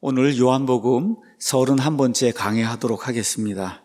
오늘 요한복음 31번째 강해하도록 하겠습니다.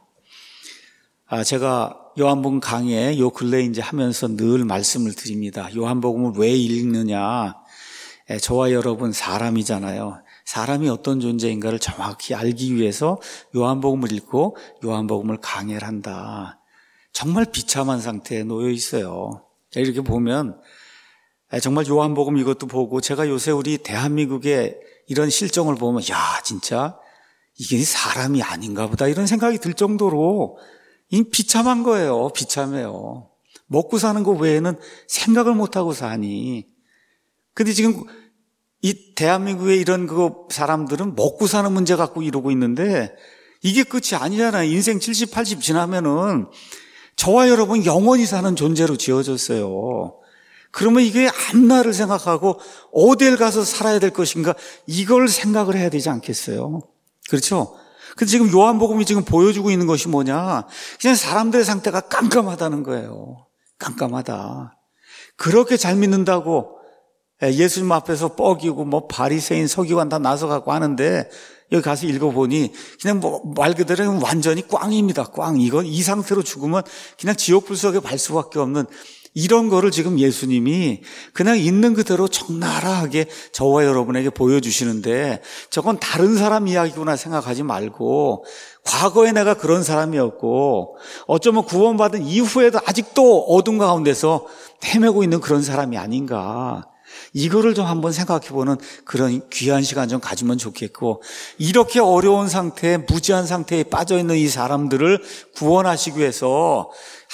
제가 요한복음 강해 요 근래 이제 하면서 늘 말씀을 드립니다. 요한복음을 왜 읽느냐? 저와 여러분 사람이잖아요. 사람이 어떤 존재인가를 정확히 알기 위해서 요한복음을 읽고 요한복음을 강해를 한다. 정말 비참한 상태에 놓여 있어요. 이렇게 보면 정말 요한복음 이것도 보고 제가 요새 우리 대한민국의 이런 실정을 보면 진짜 이게 사람이 아닌가 보다 이런 생각이 들 정도로 비참한 거예요. 비참해요. 먹고 사는 거 외에는 생각을 못하고 사니. 근데 지금 이 대한민국의 이런 사람들은 먹고 사는 문제 갖고 이러고 있는데 이게 끝이 아니잖아요. 인생 70, 80 지나면은 저와 여러분 영원히 사는 존재로 지어졌어요. 그러면 이게 앞날을 생각하고 어딜 가서 살아야 될 것인가 이걸 생각을 해야 되지 않겠어요? 그렇죠? 근데 지금 요한복음이 지금 보여주고 있는 것이 뭐냐? 그냥 사람들의 상태가 깜깜하다는 거예요. 깜깜하다. 그렇게 잘 믿는다고 예수님 앞에서 뻐기고 바리새인 서기관 다 나서가고 하는데 여기 가서 읽어보니 그냥 말 그대로 완전히 꽝입니다. 꽝. 이건 이 상태로 죽으면 그냥 지옥 불속에 갈 수밖에 없는 이런 거를 지금 예수님이 그냥 있는 그대로 적나라하게 저와 여러분에게 보여주시는데 저건 다른 사람 이야기구나 생각하지 말고 과거에 내가 그런 사람이었고 어쩌면 구원받은 이후에도 아직도 어둠 가운데서 헤매고 있는 그런 사람이 아닌가. 이거를 좀 한번 생각해보는 그런 귀한 시간 좀 가지면 좋겠고 이렇게 어려운 상태에 무지한 상태에 빠져있는 이 사람들을 구원하시기 위해서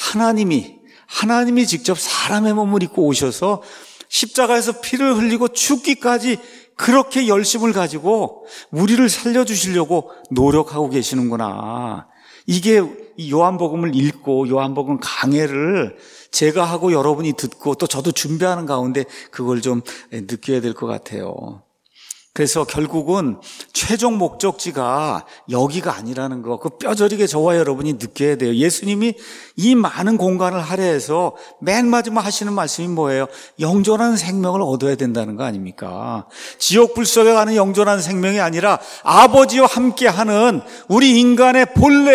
하나님이 직접 사람의 몸을 입고 오셔서 십자가에서 피를 흘리고 죽기까지 그렇게 열심을 가지고 우리를 살려주시려고 노력하고 계시는구나. 이게 이 요한복음을 읽고 요한복음 강해를 제가 하고 여러분이 듣고 또 저도 준비하는 가운데 그걸 좀 느껴야 될 것 같아요. 그래서 결국은 최종 목적지가 여기가 아니라는 거, 그 뼈저리게 저와 여러분이 느껴야 돼요. 예수님이 이 많은 공간을 할애해서 맨 마지막 하시는 말씀이 뭐예요? 영존한 생명을 얻어야 된다는 거 아닙니까? 지옥 불속에 가는 영존한 생명이 아니라 아버지와 함께하는 우리 인간의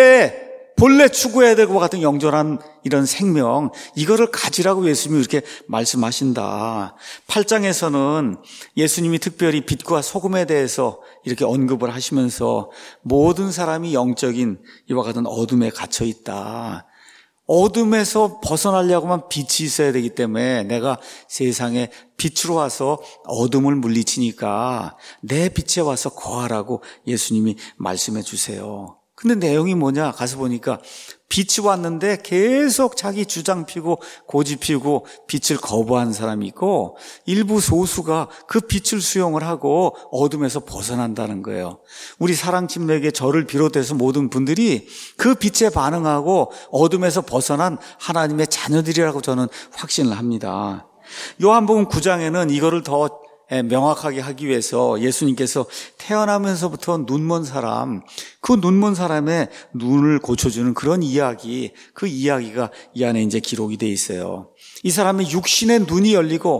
본래 추구해야 될 것 같은 영존한 이런 생명, 이거를 가지라고 예수님이 이렇게 말씀하신다. 8장에서는 예수님이 특별히 빛과 소금에 대해서 이렇게 언급을 하시면서 모든 사람이 영적인 이와 같은 어둠에 갇혀 있다. 어둠에서 벗어나려고만 빛이 있어야 되기 때문에 내가 세상에 빛으로 와서 어둠을 물리치니까 내 빛에 와서 거하라고 예수님이 말씀해 주세요. 근데 내용이 뭐냐? 가서 보니까 빛이 왔는데 계속 자기 주장 피고 고집 피고 빛을 거부한 사람이 있고 일부 소수가 그 빛을 수용을 하고 어둠에서 벗어난다는 거예요. 우리 사랑팀에게 저를 비롯해서 모든 분들이 그 빛에 반응하고 어둠에서 벗어난 하나님의 자녀들이라고 저는 확신을 합니다. 요한복음 9장에는 이거를 더 명확하게 하기 위해서 예수님께서 태어나면서부터 눈먼 사람, 그 눈먼 사람의 눈을 고쳐주는 그런 이야기, 그 이야기가 이 안에 이제 기록이 돼 있어요. 이 사람의 육신의 눈이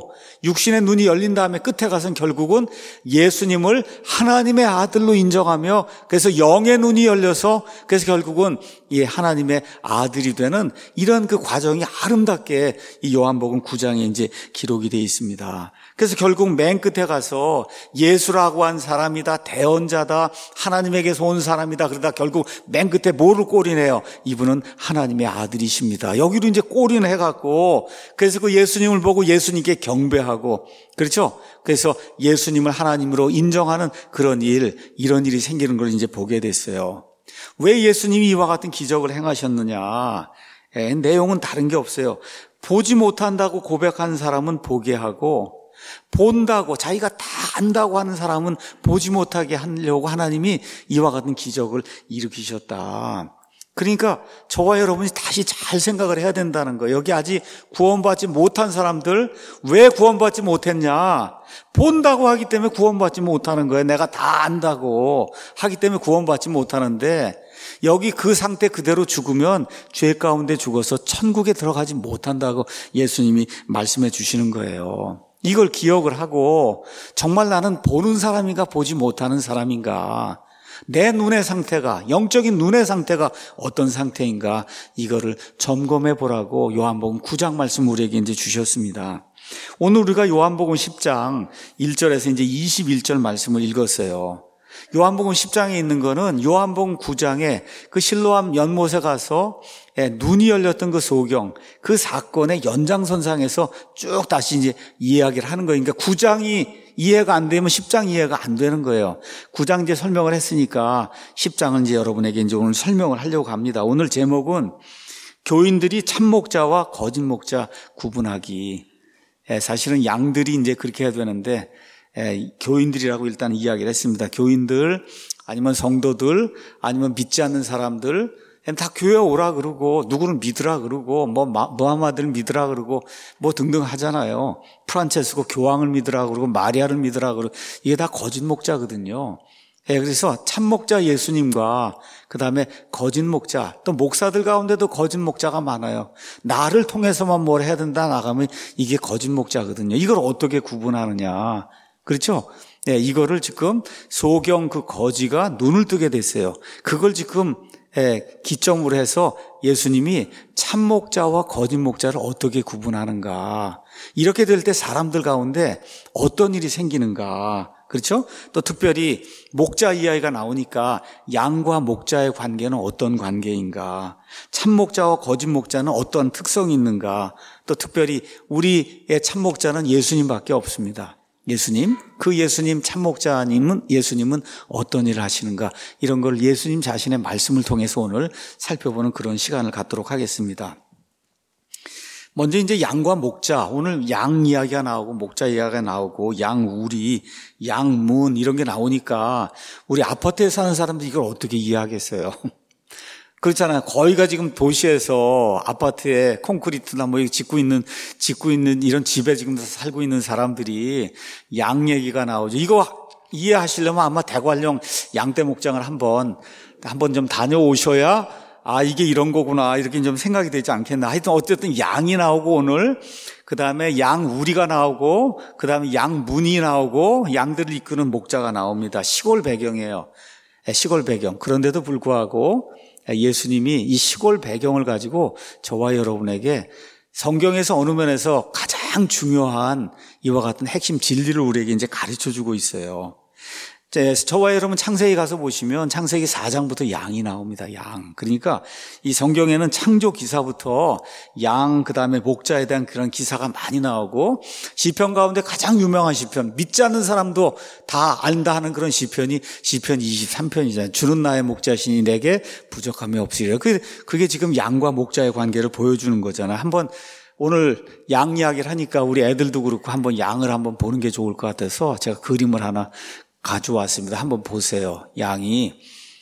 열린 다음에 끝에 가서는 결국은 예수님을 하나님의 아들로 인정하며 그래서 영의 눈이 열려서 그래서 결국은 이 하나님의 아들이 되는 이런 그 과정이 아름답게 이 요한복음 9장에 이제 기록이 돼 있습니다. 그래서 결국 맨 끝에 가서 예수라고 한 사람이다, 대언자다, 하나님에게서 온 사람이다. 그러다 결국 맨 끝에 뭐를 꼬리내요? 이분은 하나님의 아들이십니다. 여기로 이제 꼬리를 해갖고 그래서 그 예수님을 보고 예수님께 경배하고 그렇죠? 그래서 예수님을 하나님으로 인정하는 그런 이런 일이 생기는 걸 이제 보게 됐어요. 왜 예수님이 이와 같은 기적을 행하셨느냐? 내용은 다른 게 없어요. 보지 못한다고 고백한 사람은 보게 하고 본다고 자기가 다 안다고 하는 사람은 보지 못하게 하려고 하나님이 이와 같은 기적을 일으키셨다. 그러니까 저와 여러분이 다시 잘 생각을 해야 된다는 거예요. 여기 아직 구원받지 못한 사람들 왜 구원받지 못했냐? 본다고 하기 때문에 구원받지 못하는 거예요. 내가 다 안다고 하기 때문에 구원받지 못하는데 여기 그 상태 그대로 죽으면 죄 가운데 죽어서 천국에 들어가지 못한다고 예수님이 말씀해 주시는 거예요. 이걸 기억을 하고 정말 나는 보는 사람인가 보지 못하는 사람인가, 내 눈의 상태가, 영적인 눈의 상태가 어떤 상태인가, 이거를 점검해 보라고 요한복음 9장 말씀 우리에게 이제 주셨습니다. 오늘 우리가 요한복음 10장 1절에서 이제 21절 말씀을 읽었어요. 요한복음 10장에 있는 거는 요한복음 9장에 그 실로암 연못에 가서 눈이 열렸던 그 소경, 그 사건의 연장선상에서 쭉 다시 이제 이야기를 하는 거예요. 그러니까 9장이 이해가 안 되면 10장 이해가 안 되는 거예요. 9장 이제 설명을 했으니까 10장은 이제 여러분에게 이제 오늘 설명을 하려고 합니다. 오늘 제목은 교인들이 참목자와 거짓 목자 구분하기. 사실은 양들이 이제 그렇게 해야 되는데 교인들이라고 일단 이야기를 했습니다. 교인들, 아니면 성도들, 아니면 믿지 않는 사람들, 다 교회 오라 그러고, 누구는 믿으라 그러고, 무하마드를 믿으라 그러고, 등등 하잖아요. 프란체스코 교황을 믿으라 그러고, 마리아를 믿으라 그러고, 이게 다 거짓 목자거든요. 그래서 참 목자 예수님과 그 다음에 거짓 목자, 또 목사들 가운데도 거짓 목자가 많아요. 나를 통해서만 뭘 해야 된다 나가면 이게 거짓 목자거든요. 이걸 어떻게 구분하느냐. 그렇죠? 이거를 지금 소경 그 거지가 눈을 뜨게 됐어요. 그걸 지금 기점으로 해서 예수님이 참 목자와 거짓 목자를 어떻게 구분하는가. 이렇게 될 때 사람들 가운데 어떤 일이 생기는가. 그렇죠? 또 특별히 목자 이야기가 나오니까 양과 목자의 관계는 어떤 관계인가, 참 목자와 거짓 목자는 어떤 특성이 있는가, 또 특별히 우리의 참 목자는 예수님밖에 없습니다. 예수님, 그 예수님 참 목자님은 예수님은 어떤 일을 하시는가, 이런 걸 예수님 자신의 말씀을 통해서 오늘 살펴보는 그런 시간을 갖도록 하겠습니다. 먼저 이제 양과 목자, 오늘 양 이야기가 나오고 목자 이야기가 나오고 양우리, 양문 이런 게 나오니까 우리 아파트에 사는 사람들이 이걸 어떻게 이해하겠어요? 그렇잖아요. 거의가 지금 도시에서 아파트에 콘크리트나 짓고 있는 이런 집에 지금 살고 있는 사람들이 양 얘기가 나오죠. 이거 이해하시려면 아마 대관령 양떼 목장을 한번 좀 다녀오셔야 이게 이런 거구나, 이렇게 좀 생각이 되지 않겠나. 하여튼 어쨌든 양이 나오고 오늘, 그 다음에 양우리가 나오고, 그 다음에 양문이 나오고, 양들을 이끄는 목자가 나옵니다. 시골 배경이에요. 시골 배경. 그런데도 불구하고 예수님이 이 시골 배경을 가지고 저와 여러분에게 성경에서 어느 면에서 가장 중요한 이와 같은 핵심 진리를 우리에게 이제 가르쳐 주고 있어요. 저와 여러분 창세기 가서 보시면 창세기 4장부터 양이 나옵니다. 양. 그러니까 이 성경에는 창조 기사부터 양, 그 다음에 목자에 대한 그런 기사가 많이 나오고, 시편 가운데 가장 유명한 시편, 믿지 않는 사람도 다 안다 하는 그런 시편이 시편 23편이잖아요. 주는 나의 목자시니 내게 부족함이 없으리라. 그게 지금 양과 목자의 관계를 보여주는 거잖아요. 한번 오늘 양 이야기를 하니까 우리 애들도 그렇고 한번 양을 한번 보는 게 좋을 것 같아서 제가 그림을 하나 가져왔습니다. 한번 보세요. 양이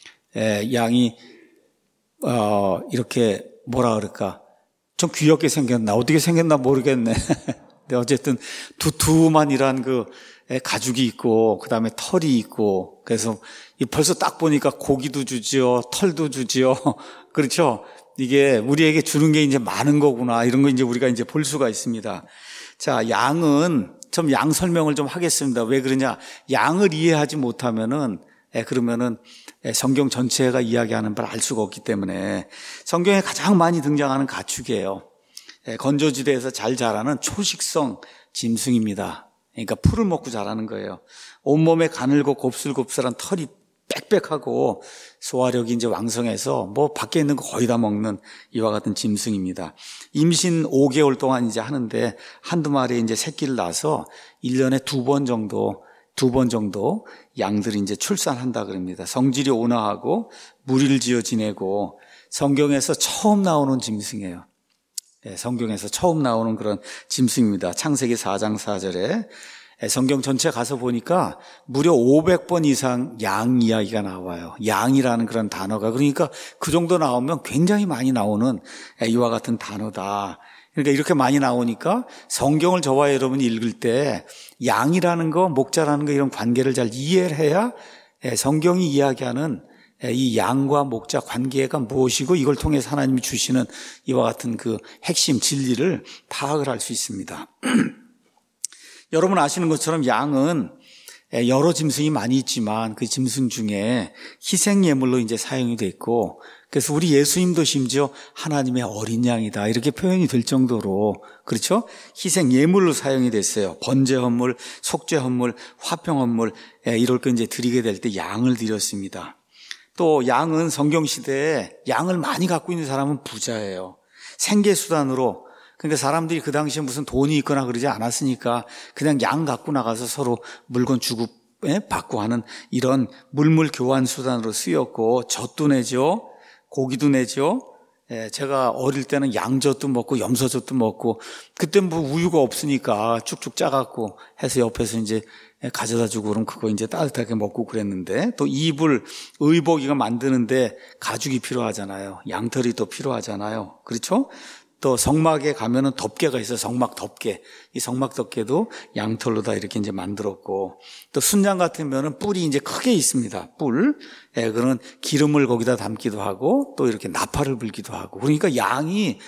이렇게 뭐라 그럴까, 좀 귀엽게 생겼나, 어떻게 생겼나 모르겠네. 근데 어쨌든 두툼한이란 그 가죽이 있고, 그 다음에 털이 있고, 그래서 벌써 딱 보니까 고기도 주지요, 털도 주지요. 그렇죠? 이게 우리에게 주는 게 이제 많은 거구나, 이런 거 이제 우리가 이제 볼 수가 있습니다. 자, 양은 좀 양 설명을 좀 하겠습니다. 왜 그러냐? 양을 이해하지 못하면은 그러면은 성경 전체가 이야기하는 바를 알 수가 없기 때문에 성경에 가장 많이 등장하는 가축이에요. 건조지대에서 잘 자라는 초식성 짐승입니다. 그러니까 풀을 먹고 자라는 거예요. 온몸에 가늘고 곱슬곱슬한 털이 빽빽하고 소화력이 이제 왕성해서 밖에 있는 거 거의 다 먹는 이와 같은 짐승입니다. 임신 5개월 동안 이제 하는데 한두 마리 이제 새끼를 낳아서 1년에 두 번 정도 양들이 이제 출산한다 그럽니다. 성질이 온화하고 무리를 지어 지내고 성경에서 처음 나오는 짐승이에요. 성경에서 처음 나오는 그런 짐승입니다. 창세기 4장 4절에 성경 전체 가서 보니까 무려 500번 이상 양 이야기가 나와요. 양이라는 그런 단어가. 그러니까 그 정도 나오면 굉장히 많이 나오는 이와 같은 단어다. 그러니까 이렇게 많이 나오니까 성경을 저와 여러분이 읽을 때 양이라는 거, 목자라는 거, 이런 관계를 잘 이해를 해야 성경이 이야기하는 이 양과 목자 관계가 무엇이고 이걸 통해서 하나님이 주시는 이와 같은 그 핵심 진리를 파악을 할 수 있습니다. 여러분 아시는 것처럼 양은 여러 짐승이 많이 있지만 그 짐승 중에 희생예물로 이제 사용이 돼 있고, 그래서 우리 예수님도 심지어 하나님의 어린 양이다 이렇게 표현이 될 정도로, 그렇죠? 희생예물로 사용이 됐어요. 번제헌물, 속죄헌물, 화평헌물, 이럴 거 이제 드리게 될 때 양을 드렸습니다. 또 양은 성경시대에 양을 많이 갖고 있는 사람은 부자예요. 생계수단으로. 그러니까 사람들이 그 당시에 무슨 돈이 있거나 그러지 않았으니까 그냥 양 갖고 나가서 서로 물건 주고 받고 하는 이런 물물 교환 수단으로 쓰였고, 젖도 내죠. 고기도 내죠. 제가 어릴 때는 양젖도 먹고 염소젖도 먹고, 그때 뭐 우유가 없으니까 쭉쭉 짜갖고 해서 옆에서 이제 가져다 주고 그럼 그거 이제 따뜻하게 먹고 그랬는데, 또 이불, 의복이가 만드는데 가죽이 필요하잖아요. 양털이 또 필요하잖아요. 그렇죠? 또 성막에 가면은 덮개가 있어요. 성막 덮개. 이 성막 덮개도 양털로 다 이렇게 이제 만들었고, 또 순양 같으면은 뿔이 이제 크게 있습니다. 뿔. 그런 기름을 거기다 담기도 하고, 또 이렇게 나팔을 불기도 하고. 그러니까 양이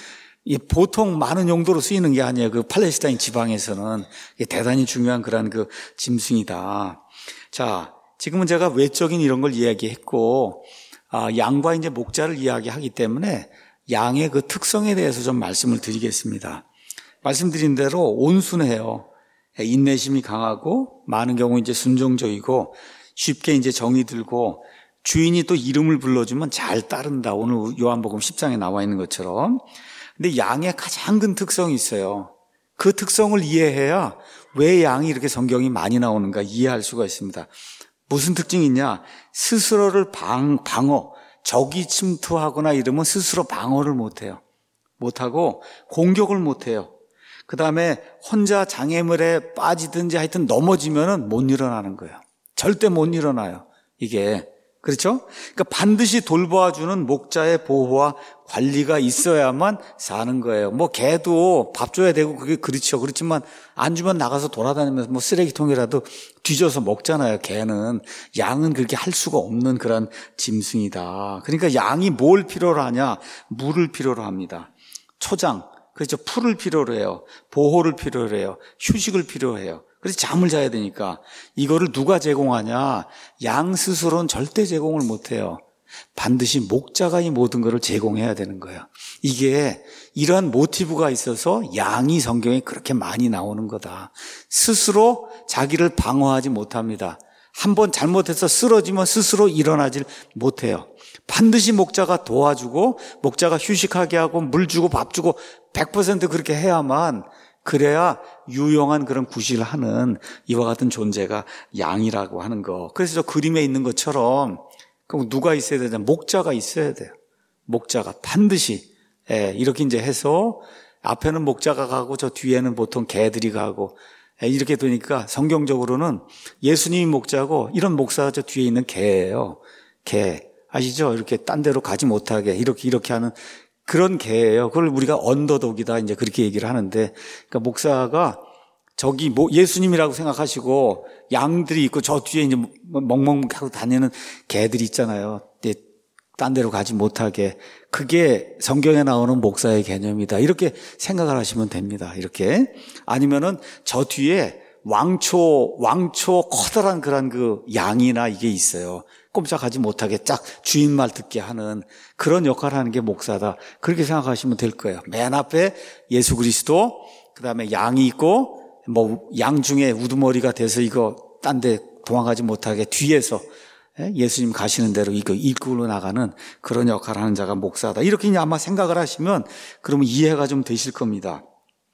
보통 많은 용도로 쓰이는 게 아니에요. 그 팔레스타인 지방에서는 대단히 중요한 그런 그 짐승이다. 자, 지금은 제가 외적인 이런 걸 이야기했고, 양과 이제 목자를 이야기하기 때문에 양의 그 특성에 대해서 좀 말씀을 드리겠습니다. 말씀드린 대로 온순해요. 인내심이 강하고, 많은 경우 이제 순종적이고, 쉽게 이제 정이 들고, 주인이 또 이름을 불러주면 잘 따른다. 오늘 요한복음 10장에 나와 있는 것처럼. 근데 양의 가장 큰 특성이 있어요. 그 특성을 이해해야 왜 양이 이렇게 성경이 많이 나오는가 이해할 수가 있습니다. 무슨 특징이 있냐? 스스로를 방어, 적이 침투하거나 이러면 스스로 방어를 못해요. 못하고 공격을 못해요. 그 다음에 혼자 장애물에 빠지든지 하여튼 넘어지면은 못 일어나는 거예요. 절대 못 일어나요. 이게. 그렇죠? 그러니까 반드시 돌봐주는 목자의 보호와 관리가 있어야만 사는 거예요. 뭐 개도 밥 줘야 되고 그게 그렇죠. 그렇지만 안 주면 나가서 돌아다니면서 뭐 쓰레기통이라도 뒤져서 먹잖아요. 개는. 양은 그렇게 할 수가 없는 그런 짐승이다. 그러니까 양이 뭘 필요로 하냐? 물을 필요로 합니다. 초장, 그렇죠. 풀을 필요로 해요. 보호를 필요로 해요. 휴식을 필요로 해요. 그래서 잠을 자야 되니까. 이거를 누가 제공하냐? 양 스스로는 절대 제공을 못해요. 반드시 목자가 이 모든 것을 제공해야 되는 거예요. 이게 이러한 모티브가 있어서 양이 성경에 그렇게 많이 나오는 거다. 스스로 자기를 방어하지 못합니다. 한번 잘못해서 쓰러지면 스스로 일어나질 못해요. 반드시 목자가 도와주고, 목자가 휴식하게 하고, 물 주고 밥 주고 100% 그렇게 해야만, 그래야 유용한 그런 구실을 하는 이와 같은 존재가 양이라고 하는 거. 그래서 저 그림에 있는 것처럼 그럼 누가 있어야 되냐? 목자가 있어야 돼요. 목자가 반드시. 이렇게 이제 해서 앞에는 목자가 가고 저 뒤에는 보통 개들이 가고, 이렇게 되니까 성경적으로는 예수님이 목자고 이런 목사가 저 뒤에 있는 개예요. 개. 아시죠? 이렇게 딴 데로 가지 못하게 이렇게 하는 그런 개예요. 그걸 우리가 언더독이다 이제 그렇게 얘기를 하는데, 그러니까 목사가 저기 예수님이라고 생각하시고 양들이 있고 저 뒤에 이제 멍멍하고 다니는 개들이 있잖아요. 딴 데로 가지 못하게. 그게 성경에 나오는 목사의 개념이다. 이렇게 생각을 하시면 됩니다. 이렇게. 아니면은 저 뒤에 왕초 커다란 그런 그 양이나 이게 있어요. 꼼짝하지 못하게 짝 주인 말 듣게 하는 그런 역할을 하는 게 목사다. 그렇게 생각하시면 될 거예요. 맨 앞에 예수 그리스도, 그 다음에 양이 있고, 뭐 양 중에 우두머리가 돼서 이거 딴 데 도망가지 못하게 뒤에서 예수님 가시는 대로 이거 일꾼으로 나가는 그런 역할을 하는 자가 목사다. 이렇게 이제 아마 생각을 하시면 그러면 이해가 좀 되실 겁니다.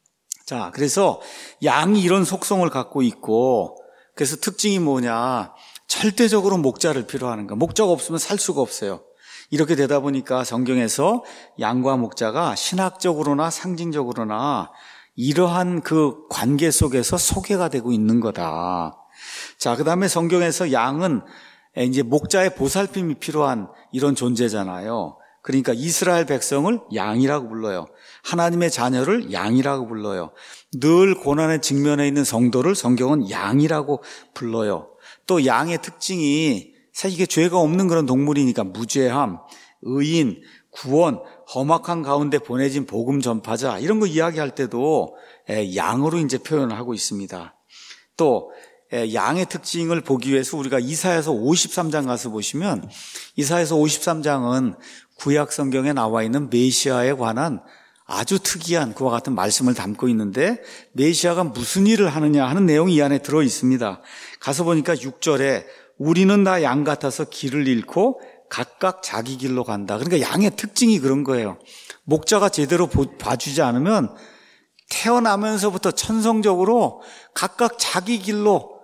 자, 그래서 양이 이런 속성을 갖고 있고, 그래서 특징이 뭐냐? 절대적으로 목자를 필요하는 거. 목자가 없으면 살 수가 없어요. 이렇게 되다 보니까 성경에서 양과 목자가 신학적으로나 상징적으로나 이러한 그 관계 속에서 소개가 되고 있는 거다. 자, 그 다음에 성경에서 양은 이제 목자의 보살핌이 필요한 이런 존재잖아요. 그러니까 이스라엘 백성을 양이라고 불러요. 하나님의 자녀를 양이라고 불러요. 늘 고난의 직면에 있는 성도를 성경은 양이라고 불러요. 또 양의 특징이 사실 이게 죄가 없는 그런 동물이니까 무죄함, 의인, 구원, 험악한 가운데 보내진 복음 전파자 이런 거 이야기할 때도 양으로 이제 표현을 하고 있습니다. 또 양의 특징을 보기 위해서 우리가 이사야서 53장 가서 보시면 이사야서 53장은 구약 성경에 나와 있는 메시아에 관한 아주 특이한 그와 같은 말씀을 담고 있는데 메시아가 무슨 일을 하느냐 하는 내용이 이 안에 들어 있습니다. 가서 보니까 6절에 우리는 다 양 같아서 길을 잃고 각각 자기 길로 간다. 그러니까 양의 특징이 그런 거예요. 목자가 제대로 봐주지 않으면 태어나면서부터 천성적으로 각각 자기 길로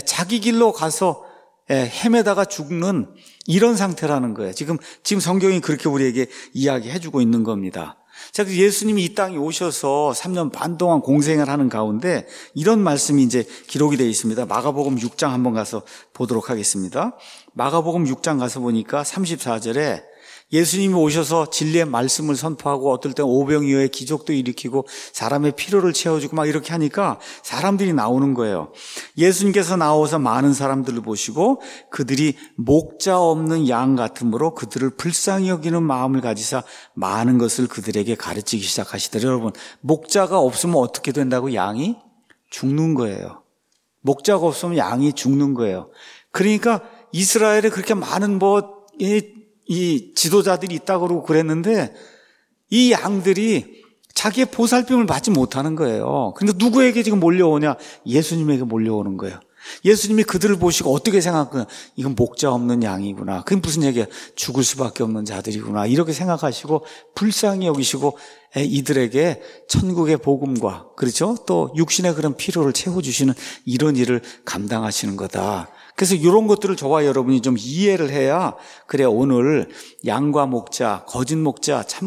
가서 헤매다가 죽는 이런 상태라는 거예요. 지금 성경이 그렇게 우리에게 이야기해 주고 있는 겁니다. 자, 그래서 예수님이 이 땅에 오셔서 3년 반 동안 공생을 하는 가운데 이런 말씀이 이제 기록이 되어 있습니다. 마가복음 6장 한번 가서 보도록 하겠습니다. 마가복음 6장 가서 보니까 34절에 예수님이 오셔서 진리의 말씀을 선포하고 어떨 땐 오병이어의 기적도 일으키고 사람의 필요를 채워주고 막 이렇게 하니까 사람들이 나오는 거예요. 예수님께서 나와서 많은 사람들을 보시고 그들이 목자 없는 양 같으므로 그들을 불쌍히 여기는 마음을 가지사 많은 것을 그들에게 가르치기 시작하시더라. 여러분, 목자가 없으면 어떻게 된다고? 양이 죽는 거예요. 목자가 없으면 양이 죽는 거예요. 그러니까 이스라엘에 그렇게 많은 이 지도자들이 있다고 그러고 그랬는데 이 양들이 자기의 보살핌을 받지 못하는 거예요. 그러니까 누구에게 지금 몰려오냐? 예수님에게 몰려오는 거예요. 예수님이 그들을 보시고 어떻게 생각하냐? 이건 목자 없는 양이구나. 그게 무슨 얘기야? 죽을 수밖에 없는 자들이구나. 이렇게 생각하시고 불쌍히 여기시고 이들에게 천국의 복음과 그렇죠? 또 육신의 그런 필요를 채워주시는 이런 일을 감당하시는 거다. 그래서 이런 것들을 저와 여러분이 좀 이해를 해야 그래 오늘 양과 목자, 거짓 목자, 참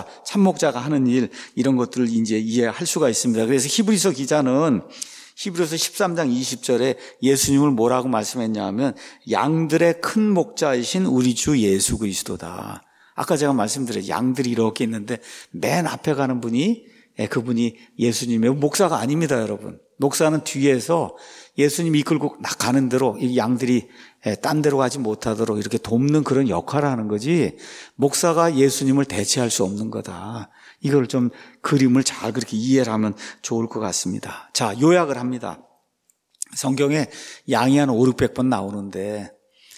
목자가 하는 일 이런 것들을 이제 이해할 수가 있습니다. 그래서 히브리서 기자는 히브리서 13장 20절에 예수님을 뭐라고 말씀했냐 하면 양들의 큰 목자이신 우리 주 예수 그리스도다. 아까 제가 말씀드렸죠. 양들이 이렇게 있는데 맨 앞에 가는 분이 그분이 예수님의 목사가 아닙니다, 여러분. 목사는 뒤에서 예수님이 이끌고 가는 대로 이 양들이 딴 데로 가지 못하도록 이렇게 돕는 그런 역할을 하는 거지 목사가 예수님을 대체할 수 없는 거다. 이걸 좀 그림을 잘 그렇게 이해를 하면 좋을 것 같습니다. 자, 요약을 합니다. 성경에 양이 한 500-600번 나오는데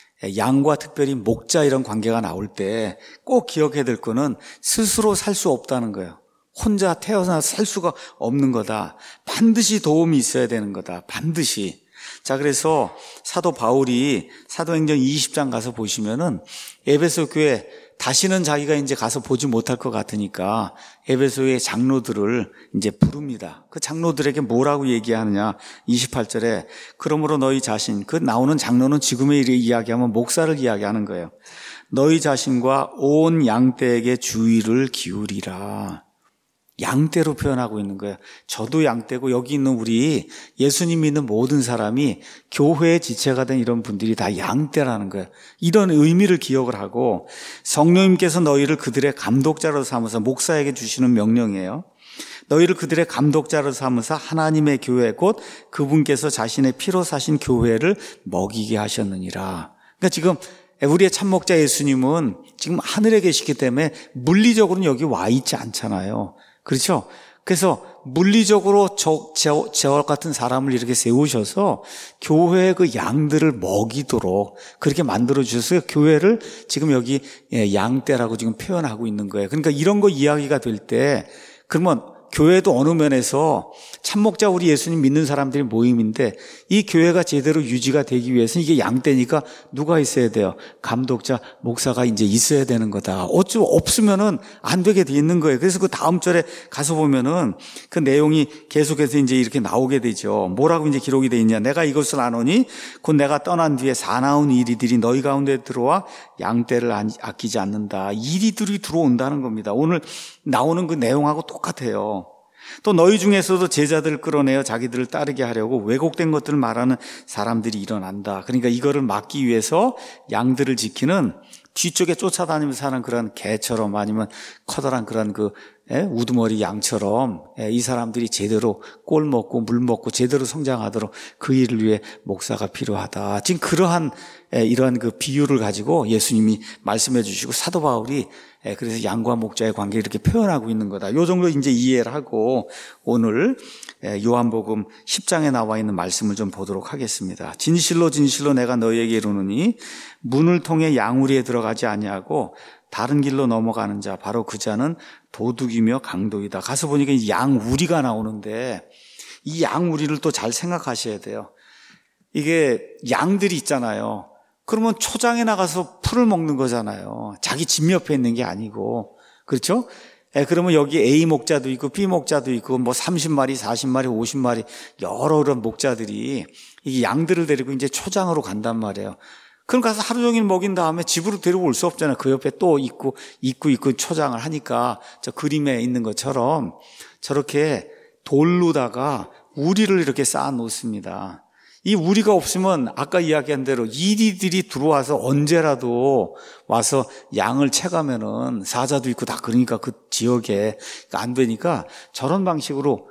양과 특별히 목자 이런 관계가 나올 때 꼭 기억해야 될 거는 스스로 살 수 없다는 거예요. 혼자 태어나서 살 수가 없는 거다. 반드시 도움이 있어야 되는 거다. 반드시. 자, 그래서 사도 바울이 사도행전 20장 가서 보시면은 에베소 교회 다시는 자기가 이제 가서 보지 못할 것 같으니까 에베소의 장로들을 이제 부릅니다. 그 장로들에게 뭐라고 얘기하느냐? 28절에 그러므로 너희 자신, 그 나오는 장로는 지금의 일을 이야기하면 목사를 이야기하는 거예요. 너희 자신과 온 양떼에게 주의를 기울이라. 양떼로 표현하고 있는 거예요. 저도 양떼고 여기 있는 우리 예수님 믿는 모든 사람이 교회의 지체가 된 이런 분들이 다 양떼라는 거예요. 이런 의미를 기억을 하고 성령님께서 너희를 그들의 감독자로 삼아서 목사에게 주시는 명령이에요. 너희를 그들의 감독자로 삼으사 하나님의 교회 곧 그분께서 자신의 피로 사신 교회를 먹이게 하셨느니라. 그러니까 지금 우리의 참목자 예수님은 지금 하늘에 계시기 때문에 물리적으로는 여기 와 있지 않잖아요. 그렇죠? 그래서 물리적으로 저와 같은 사람을 이렇게 세우셔서 교회의 그 양들을 먹이도록 그렇게 만들어 주셔서 교회를 지금 여기 양떼라고 지금 표현하고 있는 거예요. 그러니까 이런 거 이야기가 될 때 그러면 교회도 어느 면에서 참목자 우리 예수님 믿는 사람들이 모임인데 이 교회가 제대로 유지가 되기 위해서는 이게 양떼니까 누가 있어야 돼요? 감독자, 목사가 이제 있어야 되는 거다. 어쩌 없으면은 안 되게 돼 있는 거예요. 그래서 그 다음 절에 가서 보면은 그 내용이 계속해서 이제 이렇게 나오게 되죠. 뭐라고 이제 기록이 돼 있냐? 내가 이것을 아노니 곧 내가 떠난 뒤에 사나운 이리들이 너희 가운데 들어와 양떼를 아끼지 않는다. 이리들이 들어온다는 겁니다. 오늘 나오는 그 내용하고 똑같아요. 또 너희 중에서도 제자들을 끌어내어 자기들을 따르게 하려고 왜곡된 것들을 말하는 사람들이 일어난다. 그러니까 이거를 막기 위해서 양들을 지키는 뒤쪽에 쫓아다니면서 사는 그런 개처럼 아니면 커다란 그런 그 우두머리 양처럼 이 사람들이 제대로 꼴 먹고 물 먹고 제대로 성장하도록 그 일을 위해 목사가 필요하다. 지금 그러한 이러한 그 비유를 가지고 예수님이 말씀해 주시고 사도 바울이 그래서 양과 목자의 관계를 이렇게 표현하고 있는 거다. 요 정도 이제 이해를 하고 오늘 요한복음 10장에 나와 있는 말씀을 좀 보도록 하겠습니다. 진실로 진실로 내가 너희에게 이르노니 문을 통해 양우리에 들어가지 아니하고 다른 길로 넘어가는 자 바로 그 자는 도둑이며 강도이다. 가서 보니까 양우리가 나오는데 이 양우리를 또 잘 생각하셔야 돼요. 이게 양들이 있잖아요. 그러면 초장에 나가서 풀을 먹는 거잖아요. 자기 집 옆에 있는 게 아니고. 그렇죠? 그러면 여기 A 목자도 있고 B 목자도 있고 뭐 30마리, 40마리, 50마리 여러 그런 목자들이 이 양들을 데리고 이제 초장으로 간단 말이에요. 그럼 가서 하루 종일 먹인 다음에 집으로 데리고 올 수 없잖아요. 그 옆에 또 있고 초장을 하니까 저 그림에 있는 것처럼 저렇게 돌로다가 우리를 이렇게 쌓아 놓습니다. 이 우리가 없으면 아까 이야기한 대로 이리들이 들어와서 언제라도 와서 양을 채가면은 사자도 있고 다 그러니까 그 지역에 안 되니까 저런 방식으로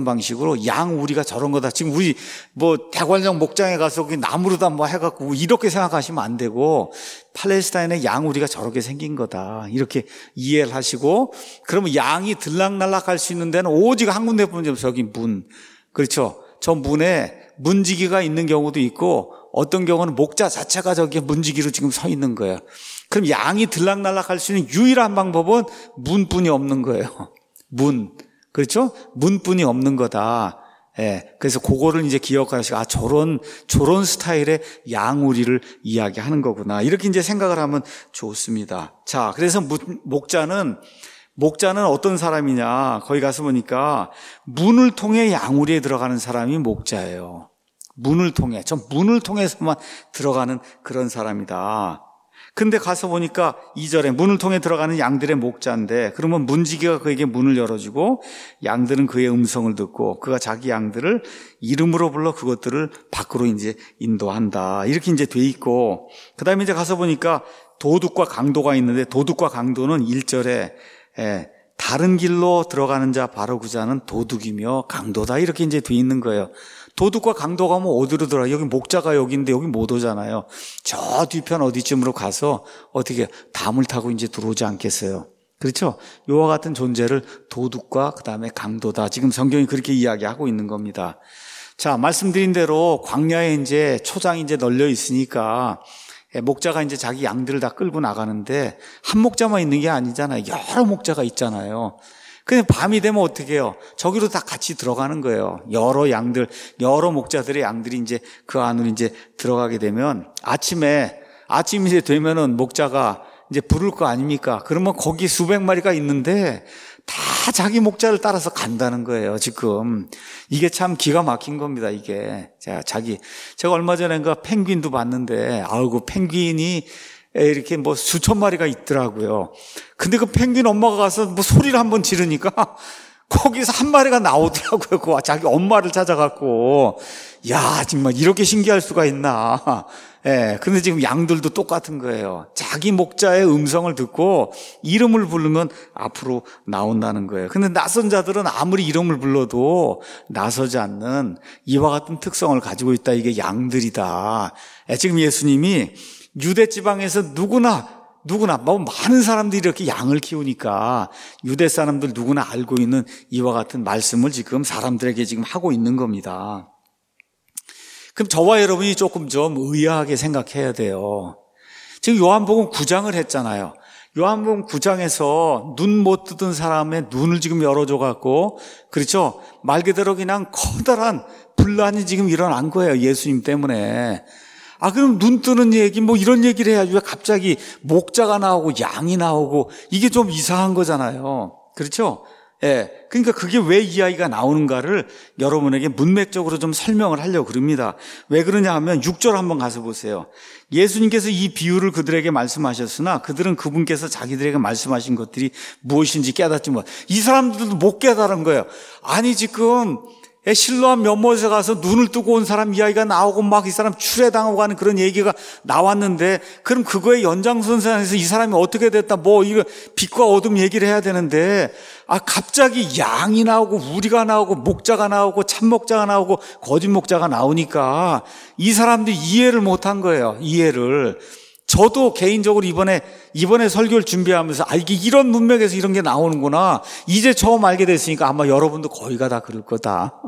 양 우리가 저런 거다. 지금 우리 뭐 대관령 목장에 가서 나무로다 뭐 해갖고 이렇게 생각하시면 안 되고 팔레스타인의 양 우리가 저렇게 생긴 거다. 이렇게 이해를 하시고 그러면 양이 들락날락 할 수 있는 데는 오직 한 군데 뿐이죠. 저기 문. 그렇죠. 저 문에 문지기가 있는 경우도 있고 어떤 경우는 목자 자체가 저기 문지기로 지금 서 있는 거예요. 그럼 양이 들락날락 할 수 있는 유일한 방법은 문뿐이 없는 거예요. 문. 그렇죠? 문뿐이 없는 거다. 그래서 그거를 이제 기억하시고, 저런 스타일의 양우리를 이야기하는 거구나. 이렇게 이제 생각을 하면 좋습니다. 자, 그래서 목자는 어떤 사람이냐. 거기 가서 보니까 문을 통해 양우리에 들어가는 사람이 목자예요. 문을 통해서만 들어가는 그런 사람이다. 근데 가서 보니까 2절에 문을 통해 들어가는 양들의 목자인데 그러면 문지기가 그에게 문을 열어주고 양들은 그의 음성을 듣고 그가 자기 양들을 이름으로 불러 그것들을 밖으로 이제 인도한다. 이렇게 이제 돼 있고 그 다음에 이제 가서 보니까 도둑과 강도가 있는데 도둑과 강도는 1절에 다른 길로 들어가는 자 바로 그 자는 도둑이며 강도다. 이렇게 이제 돼 있는 거예요. 도둑과 강도가 뭐 어디로 들어가? 여기 목자가 여기인데 여기 못 오잖아요. 저 뒤편 어디쯤으로 가서 어떻게 담을 타고 이제 들어오지 않겠어요? 그렇죠? 이와 같은 존재를 도둑과 그 다음에 강도다. 지금 성경이 그렇게 이야기하고 있는 겁니다. 자, 말씀드린 대로 광야에 이제 초장이 이제 널려 있으니까 목자가 이제 자기 양들을 다 끌고 나가는데 한 목자만 있는 게 아니잖아요. 여러 목자가 있잖아요. 근데 밤이 되면 어떻게 해요? 저기로 다 같이 들어가는 거예요. 여러 목자들의 양들이 이제 그 안으로 이제 들어가게 되면 아침이 이제 되면은 목자가 이제 부를 거 아닙니까? 그러면 거기 수백 마리가 있는데 다 자기 목자를 따라서 간다는 거예요, 지금. 이게 참 기가 막힌 겁니다, 이게. 제가 얼마 전에 펭귄도 봤는데, 그 펭귄이 이렇게 뭐 수천 마리가 있더라고요. 근데 그 펭귄 엄마가 가서 뭐 소리를 한번 지르니까 거기서 한 마리가 나오더라고요. 그 자기 엄마를 찾아갖고. 야, 정말 이렇게 신기할 수가 있나. 근데 지금 양들도 똑같은 거예요. 자기 목자의 음성을 듣고 이름을 부르면 앞으로 나온다는 거예요. 근데 낯선 자들은 아무리 이름을 불러도 나서지 않는 이와 같은 특성을 가지고 있다. 이게 양들이다. 지금 예수님이 유대 지방에서 누구나 뭐 많은 사람들이 이렇게 양을 키우니까 유대 사람들 누구나 알고 있는 이와 같은 말씀을 지금 사람들에게 지금 하고 있는 겁니다. 그럼 저와 여러분이 조금 좀 의아하게 생각해야 돼요. 지금 요한복음 9장을 했잖아요. 요한복음 9장에서 눈 못 뜨던 사람의 눈을 지금 열어줘갖고, 그렇죠? 말 그대로 그냥 커다란 분란이 지금 일어난 거예요. 예수님 때문에. 그럼 눈 뜨는 얘기, 뭐 이런 얘기를 해야지. 왜 갑자기 목자가 나오고 양이 나오고, 이게 좀 이상한 거잖아요. 그렇죠? 그러니까 그게 왜 이 이야기가 나오는가를 여러분에게 문맥적으로 좀 설명을 하려고 그럽니다. 왜 그러냐 하면 6절 한번 가서 보세요. 예수님께서 이 비유를 그들에게 말씀하셨으나 그들은 그분께서 자기들에게 말씀하신 것들이 무엇인지 깨닫지 못. 이 사람들도 못 깨달은 거예요. 아니 지금 실로암 면못에 가서 눈을 뜨고 온 사람 이야기가 나오고 막 이 사람 추례당하고 하는 그런 얘기가 나왔는데, 그럼 그거의 연장선상에서 이 사람이 어떻게 됐다, 뭐 이거 빛과 어둠 얘기를 해야 되는데, 갑자기 양이 나오고 우리가 나오고 목자가 나오고 참목자가 나오고 거짓 목자가 나오니까 이 사람들이 이해를 못한 거예요. 이해를. 저도 개인적으로 이번에 설교를 준비하면서 이게 이런 문맥에서 이런 게 나오는구나, 이제 처음 알게 됐으니까 아마 여러분도 거의가 다 그럴 거다.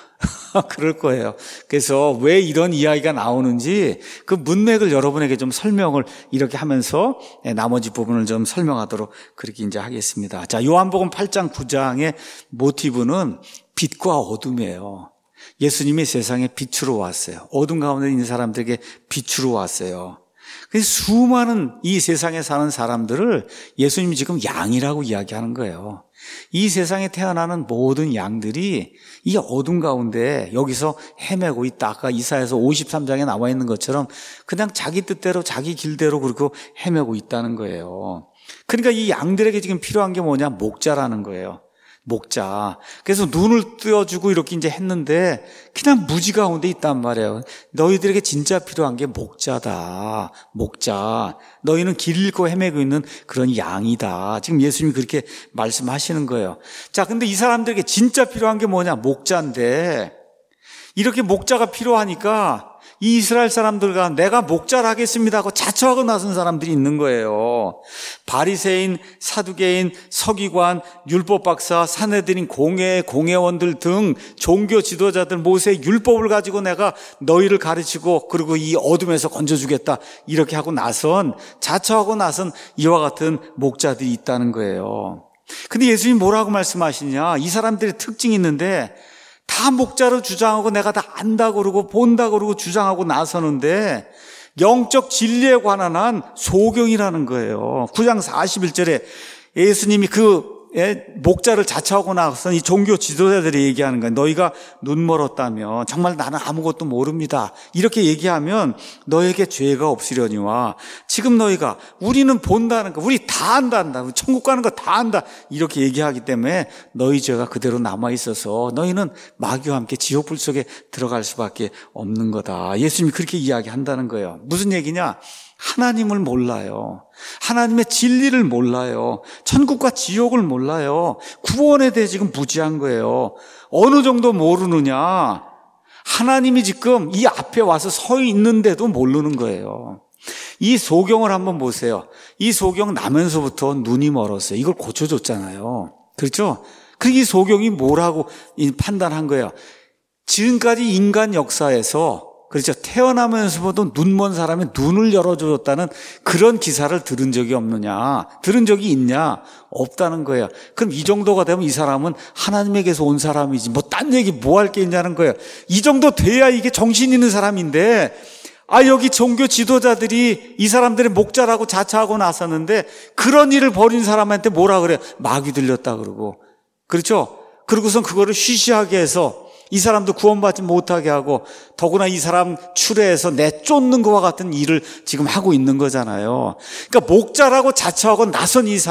그럴 거예요. 그래서 왜 이런 이야기가 나오는지 그 문맥을 여러분에게 좀 설명을 이렇게 하면서 나머지 부분을 좀 설명하도록 그렇게 이제 하겠습니다. 자, 요한복음 8장 9장의 모티브는 빛과 어둠이에요. 예수님이 세상에 빛으로 왔어요. 어둠 가운데 있는 사람들에게 빛으로 왔어요. 그래서 수많은 이 세상에 사는 사람들을 예수님이 지금 양이라고 이야기하는 거예요. 이 세상에 태어나는 모든 양들이 이 어둠 가운데 여기서 헤매고 있다. 아까 이사야서 53장에 나와 있는 것처럼 그냥 자기 뜻대로 자기 길대로 그렇게 헤매고 있다는 거예요. 그러니까 이 양들에게 지금 필요한 게 뭐냐? 목자라는 거예요. 목자. 그래서 눈을 뜨어주고 이렇게 이제 했는데 그냥 무지 가운데 있단 말이에요. 너희들에게 진짜 필요한 게 목자다. 목자. 너희는 길 잃고 헤매고 있는 그런 양이다. 지금 예수님이 그렇게 말씀하시는 거예요. 자, 근데 이 사람들에게 진짜 필요한 게 뭐냐? 목자인데, 이렇게 목자가 필요하니까 이 이스라엘 사람들과 내가 목자를 하겠습니다 하고 자처하고 나선 사람들이 있는 거예요. 바리새인, 사두개인, 서기관, 율법 박사, 산헤드린 공회원들 등 종교 지도자들, 모세의 율법을 가지고 내가 너희를 가르치고 그리고 이 어둠에서 건져주겠다, 이렇게 하고 나선, 자처하고 나선 이와 같은 목자들이 있다는 거예요. 근데 예수님이 뭐라고 말씀하시냐? 이 사람들의 특징이 있는데 다 목자로 주장하고 내가 다 안다 그러고 본다 그러고 주장하고 나서는데 영적 진리에 관한 한 소경이라는 거예요. 9장 41절에 예수님이 목자를 자처하고 나선 이 종교 지도자들이 얘기하는 거예요. 너희가 눈 멀었다면 정말 나는 아무것도 모릅니다, 이렇게 얘기하면 너에게 죄가 없으려니와 지금 너희가 우리는 본다는 거, 우리 다 안다, 천국 가는 거 다 안다, 이렇게 얘기하기 때문에 너희 죄가 그대로 남아있어서 너희는 마귀와 함께 지옥불 속에 들어갈 수밖에 없는 거다. 예수님이 그렇게 이야기한다는 거예요. 무슨 얘기냐? 하나님을 몰라요. 하나님의 진리를 몰라요. 천국과 지옥을 몰라요. 구원에 대해 지금 무지한 거예요. 어느 정도 모르느냐? 하나님이 지금 이 앞에 와서 서 있는데도 모르는 거예요. 이 소경을 한번 보세요. 이 소경 나면서부터 눈이 멀었어요. 이걸 고쳐줬잖아요. 그렇죠? 이 소경이 뭐라고 판단한 거예요? 지금까지 인간 역사에서, 그렇죠, 태어나면서부터 눈먼 사람이 눈을 열어줬다는 그런 기사를 들은 적이 없느냐? 들은 적이 있냐? 없다는 거예요. 그럼 이 정도가 되면 이 사람은 하나님에게서 온 사람이지 뭐 딴 얘기 뭐 할 게 있냐는 거예요. 이 정도 돼야 이게 정신 있는 사람인데, 여기 종교 지도자들이 이 사람들의 목자라고 자처하고 나섰는데 그런 일을 벌인 사람한테 뭐라 그래요? 마귀 들렸다 그러고, 그렇죠? 그러고선 그거를 쉬쉬하게 해서 이 사람도 구원받지 못하게 하고, 더구나 이 사람 추례해서 내쫓는 것과 같은 일을 지금 하고 있는 거잖아요. 그러니까 목자라고 자처하고 나선 이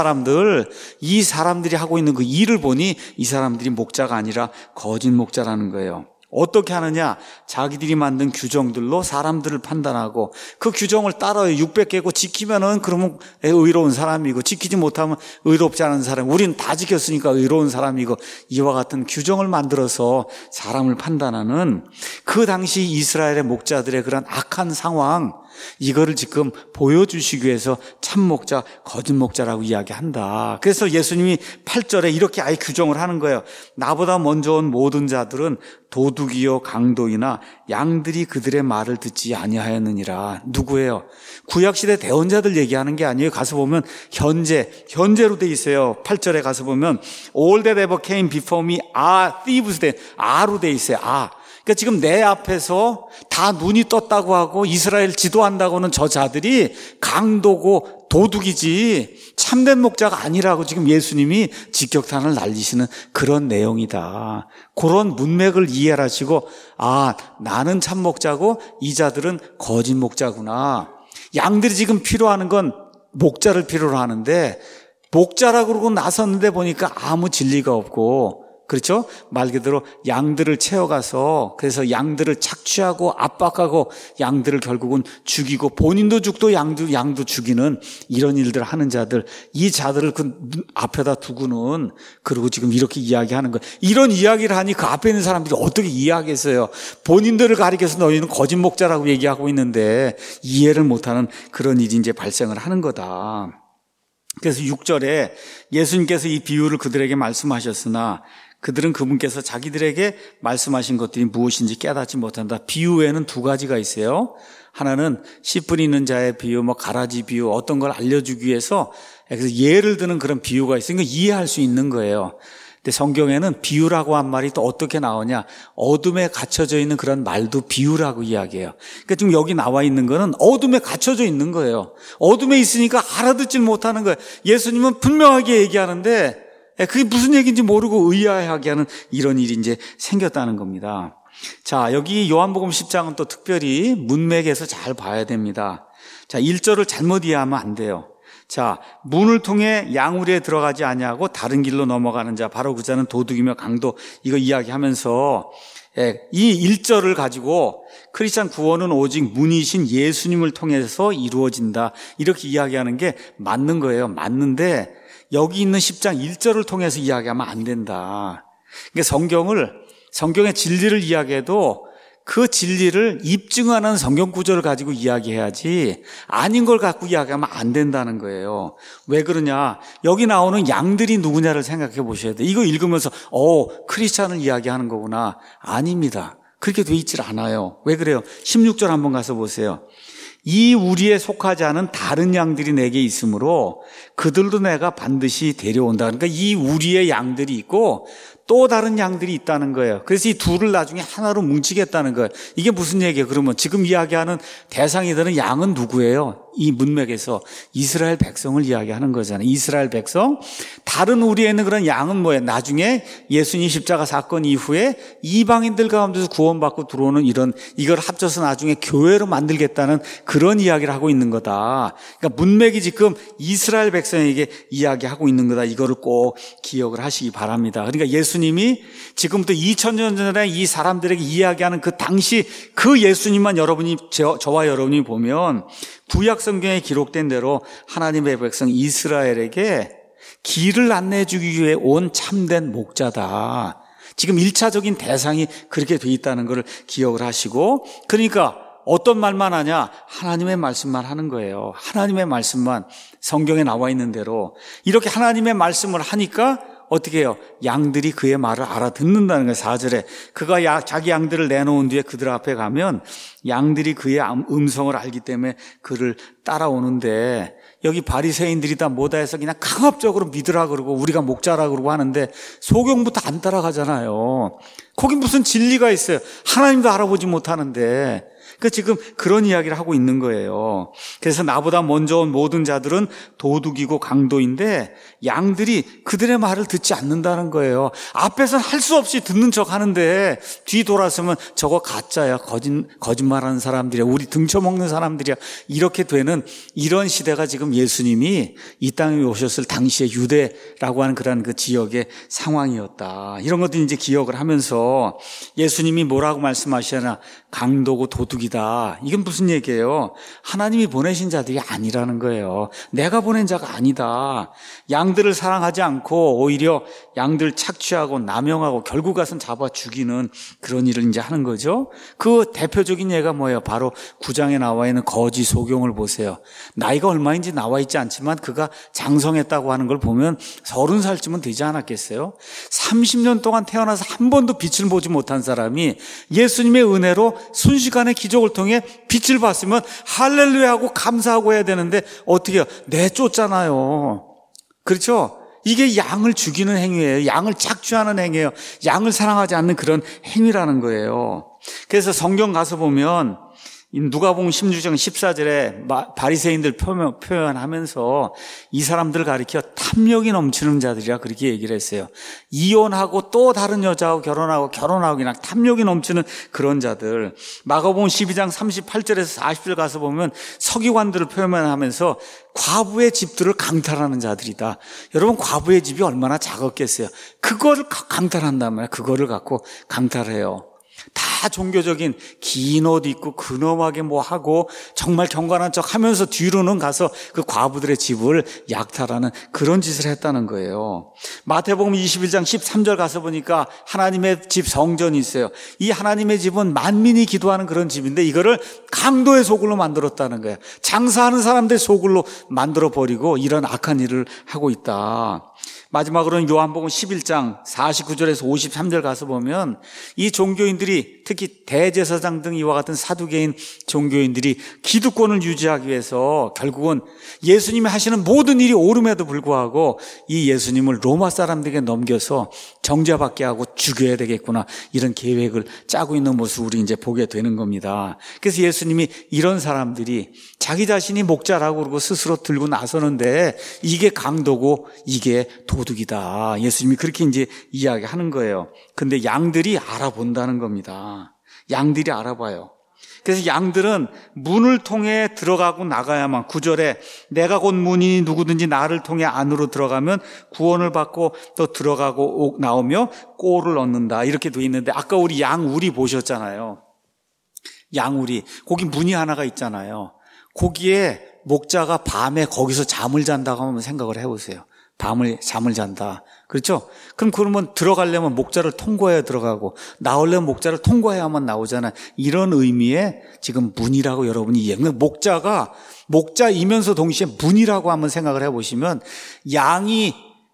사람들이 하고 있는 그 일을 보니 이 사람들이 목자가 아니라 거짓 목자라는 거예요. 어떻게 하느냐? 자기들이 만든 규정들로 사람들을 판단하고 그 규정을 따라요. 600개고 지키면은 그러면 의로운 사람이고, 지키지 못하면 의롭지 않은 사람, 우리는 다 지켰으니까 의로운 사람이고, 이와 같은 규정을 만들어서 사람을 판단하는 그 당시 이스라엘의 목자들의 그런 악한 상황, 이거를 지금 보여주시기 위해서 참목자, 거짓 목자라고 이야기한다. 그래서 예수님이 8절에 이렇게 아예 규정을 하는 거예요. 나보다 먼저 온 모든 자들은 도둑이요 강도이나 양들이 그들의 말을 듣지 아니하였느니라. 누구예요? 구약시대 대언자들 얘기하는 게 아니에요. 가서 보면 현재로 돼 있어요. 8절에 가서 보면 All that ever came before me are thieves, 아로 돼 있어요. 그러니까 지금 내 앞에서 다 눈이 떴다고 하고 이스라엘 지도한다고는 저 자들이 강도고 도둑이지 참된 목자가 아니라고 지금 예수님이 직격탄을 날리시는 그런 내용이다. 그런 문맥을 이해하시고, 나는 참 목자고 이 자들은 거짓 목자구나. 양들이 지금 필요하는 건 목자를 필요로 하는데, 목자라고 그러고 나섰는데 보니까 아무 진리가 없고, 그렇죠? 말 그대로 양들을 채워가서 그래서 양들을 착취하고 압박하고 양들을 결국은 죽이고 본인도 죽고 양도 죽이는 이런 일들을 하는 자들, 이 자들을 그 앞에다 두고는 그리고 지금 이렇게 이야기하는 거예요. 이런 이야기를 하니 그 앞에 있는 사람들이 어떻게 이해하겠어요? 본인들을 가리켜서 너희는 거짓 목자라고 얘기하고 있는데 이해를 못하는 그런 일이 이제 발생을 하는 거다. 그래서 6절에 예수님께서 이 비유를 그들에게 말씀하셨으나 그들은 그분께서 자기들에게 말씀하신 것들이 무엇인지 깨닫지 못한다. 비유에는 두 가지가 있어요. 하나는 씨 뿌리는 자의 비유, 가라지 비유, 어떤 걸 알려주기 위해서 그래서 예를 드는 그런 비유가 있으니까 이해할 수 있는 거예요. 근데 성경에는 비유라고 한 말이 또 어떻게 나오냐? 어둠에 갇혀져 있는 그런 말도 비유라고 이야기해요. 그러니까 지금 여기 나와 있는 거는 어둠에 갇혀져 있는 거예요. 어둠에 있으니까 알아듣질 못하는 거예요. 예수님은 분명하게 얘기하는데 그게 무슨 얘기인지 모르고 의아해하게 하는 이런 일이 이제 생겼다는 겁니다. 자, 여기 요한복음 10장은 또 특별히 문맥에서 잘 봐야 됩니다. 자, 1절을 잘못 이해하면 안 돼요. 자, 문을 통해 양우리에 들어가지 아니하고 다른 길로 넘어가는 자, 바로 그 자는 도둑이며 강도, 이거 이야기하면서 이 1절을 가지고 크리스찬 구원은 오직 문이신 예수님을 통해서 이루어진다, 이렇게 이야기하는 게 맞는 거예요. 맞는데 여기 있는 10장 1절을 통해서 이야기하면 안 된다. 그러니까 성경의 진리를 이야기해도 그 진리를 입증하는 성경 구절을 가지고 이야기해야지 아닌 걸 갖고 이야기하면 안 된다는 거예요. 왜 그러냐? 여기 나오는 양들이 누구냐를 생각해 보셔야 돼요. 이거 읽으면서 크리스찬을 이야기하는 거구나. 아닙니다. 그렇게 돼 있질 않아요. 왜 그래요? 16절 한번 가서 보세요. 이 우리에 속하지 않은 다른 양들이 내게 있으므로 그들도 내가 반드시 데려온다. 그러니까 이 우리의 양들이 있고 또 다른 양들이 있다는 거예요. 그래서 이 둘을 나중에 하나로 뭉치겠다는 거예요. 이게 무슨 얘기예요? 그러면 지금 이야기하는 대상이 되는 양은 누구예요? 이 문맥에서 이스라엘 백성을 이야기하는 거잖아요. 이스라엘 백성. 다른 우리에 있는 그런 양은 뭐예요? 나중에 예수님 십자가 사건 이후에 이방인들 가운데서 구원받고 들어오는 이걸 합쳐서 나중에 교회로 만들겠다는 그런 이야기를 하고 있는 거다. 그러니까 문맥이 지금 이스라엘 백성에게 이야기하고 있는 거다. 이거를 꼭 기억을 하시기 바랍니다. 그러니까 예수님이 지금부터 2000년 전에 이 사람들에게 이야기하는 그 당시 그 예수님만 저와 여러분이 보면 구약 성경에 기록된 대로 하나님의 백성 이스라엘에게 길을 안내해 주기 위해 온 참된 목자다. 지금 1차적인 대상이 그렇게 돼 있다는 것을 기억을 하시고, 그러니까 어떤 말만 하냐? 하나님의 말씀만 하는 거예요. 하나님의 말씀만 성경에 나와 있는 대로 이렇게 하나님의 말씀을 하니까 어떻게 해요? 양들이 그의 말을 알아듣는다는 거예요. 4절에 그가 자기 양들을 내놓은 뒤에 그들 앞에 가면 양들이 그의 음성을 알기 때문에 그를 따라오는데, 여기 바리새인들이 다 뭐다 해서 그냥 강압적으로 믿으라 그러고 우리가 목자라 그러고 하는데 소경부터 안 따라가잖아요. 거기 무슨 진리가 있어요? 하나님도 알아보지 못하는데. 그러니까 지금 그런 이야기를 하고 있는 거예요. 그래서 나보다 먼저 온 모든 자들은 도둑이고 강도인데 양들이 그들의 말을 듣지 않는다는 거예요. 앞에서는 할 수 없이 듣는 척 하는데 뒤 돌아서면 저거 가짜야, 거짓말하는 사람들이야, 우리 등쳐먹는 사람들이야, 이렇게 되는 이런 시대가 지금 예수님이 이 땅에 오셨을 당시의 유대라고 하는 그런 그 지역의 상황이었다. 이런 것들 이제 기억을 하면서 예수님이 뭐라고 말씀하시나? 강도고 도둑이다. 이건 무슨 얘기예요? 하나님이 보내신 자들이 아니라는 거예요. 내가 보낸 자가 아니다. 양들을 사랑하지 않고 오히려 양들 착취하고 남용하고 결국 가서는 잡아 죽이는 그런 일을 이제 하는 거죠. 그 대표적인 예가 뭐예요? 바로 9장에 나와 있는 거지 소경을 보세요. 나이가 얼마인지 나와 있지 않지만 그가 장성했다고 하는 걸 보면 30살쯤은 되지 않았겠어요? 30년 동안 태어나서 한 번도 빛을 보지 못한 사람이 예수님의 은혜로 순식간에 기적을 통해 빛을 봤으면 할렐루야 하고 감사하고 해야 되는데 어떻게 해요? 내쫓잖아요. 그렇죠? 이게 양을 죽이는 행위예요. 양을 착취하는 행위예요. 양을 사랑하지 않는 그런 행위라는 거예요. 그래서 성경 가서 보면 누가복음 16장 14절에 바리새인들 표현하면서 이 사람들을 가리켜 탐욕이 넘치는 자들이라 그렇게 얘기를 했어요. 이혼하고 또 다른 여자하고 결혼하고 그냥 탐욕이 넘치는 그런 자들. 마가복음 12장 38절에서 40절 가서 보면 서기관들을 표현하면서 과부의 집들을 강탈하는 자들이다. 여러분, 과부의 집이 얼마나 작았겠어요. 그거를 강탈한단 말이에요. 그거를 갖고 강탈해요. 다 종교적인 긴 옷 입고 근엄하게 뭐 하고 정말 경건한 척 하면서 뒤로는 가서 그 과부들의 집을 약탈하는 그런 짓을 했다는 거예요. 마태복음 21장 13절 가서 보니까 하나님의 집 성전이 있어요. 이 하나님의 집은 만민이 기도하는 그런 집인데 이거를 강도의 소굴로 만들었다는 거예요. 장사하는 사람들의 소굴로 만들어버리고 이런 악한 일을 하고 있다. 마지막으로는 요한복음 11장 49절에서 53절 가서 보면 이 종교인들이, 특히 대제사장 등 이와 같은 사두개인 종교인들이 기득권을 유지하기 위해서 결국은 예수님이 하시는 모든 일이 옳음에도 불구하고 이 예수님을 로마 사람들에게 넘겨서 정죄받게 하고 죽여야 되겠구나, 이런 계획을 짜고 있는 모습을 우리 이제 보게 되는 겁니다. 그래서 예수님이 이런 사람들이 자기 자신이 목자라고 그러고 스스로 들고 나서는데 이게 강도고 이게 도둑이다. 예수님이 그렇게 이제 이야기하는 거예요. 근데 양들이 알아본다는 겁니다. 양들이 알아봐요. 그래서 양들은 문을 통해 들어가고 나가야만, 9절에 내가 곧 문이니 누구든지 나를 통해 안으로 들어가면 구원을 받고 또 들어가고 나오며 꼴을 얻는다, 이렇게 돼 있는데, 아까 우리 양우리 보셨잖아요. 양우리, 거기 문이 하나가 있잖아요. 거기에 목자가 밤에 거기서 잠을 잔다고 한번 생각을 해보세요. 잠을 잔다. 그렇죠? 그러면 들어가려면 목자를 통과해야 들어가고 나오려면 목자를 통과해야만 나오잖아요. 이런 의미의 지금 문이라고 여러분이 이해해요. 목자가 목자이면서 동시에 문이라고 한번 생각을 해보시면, 양이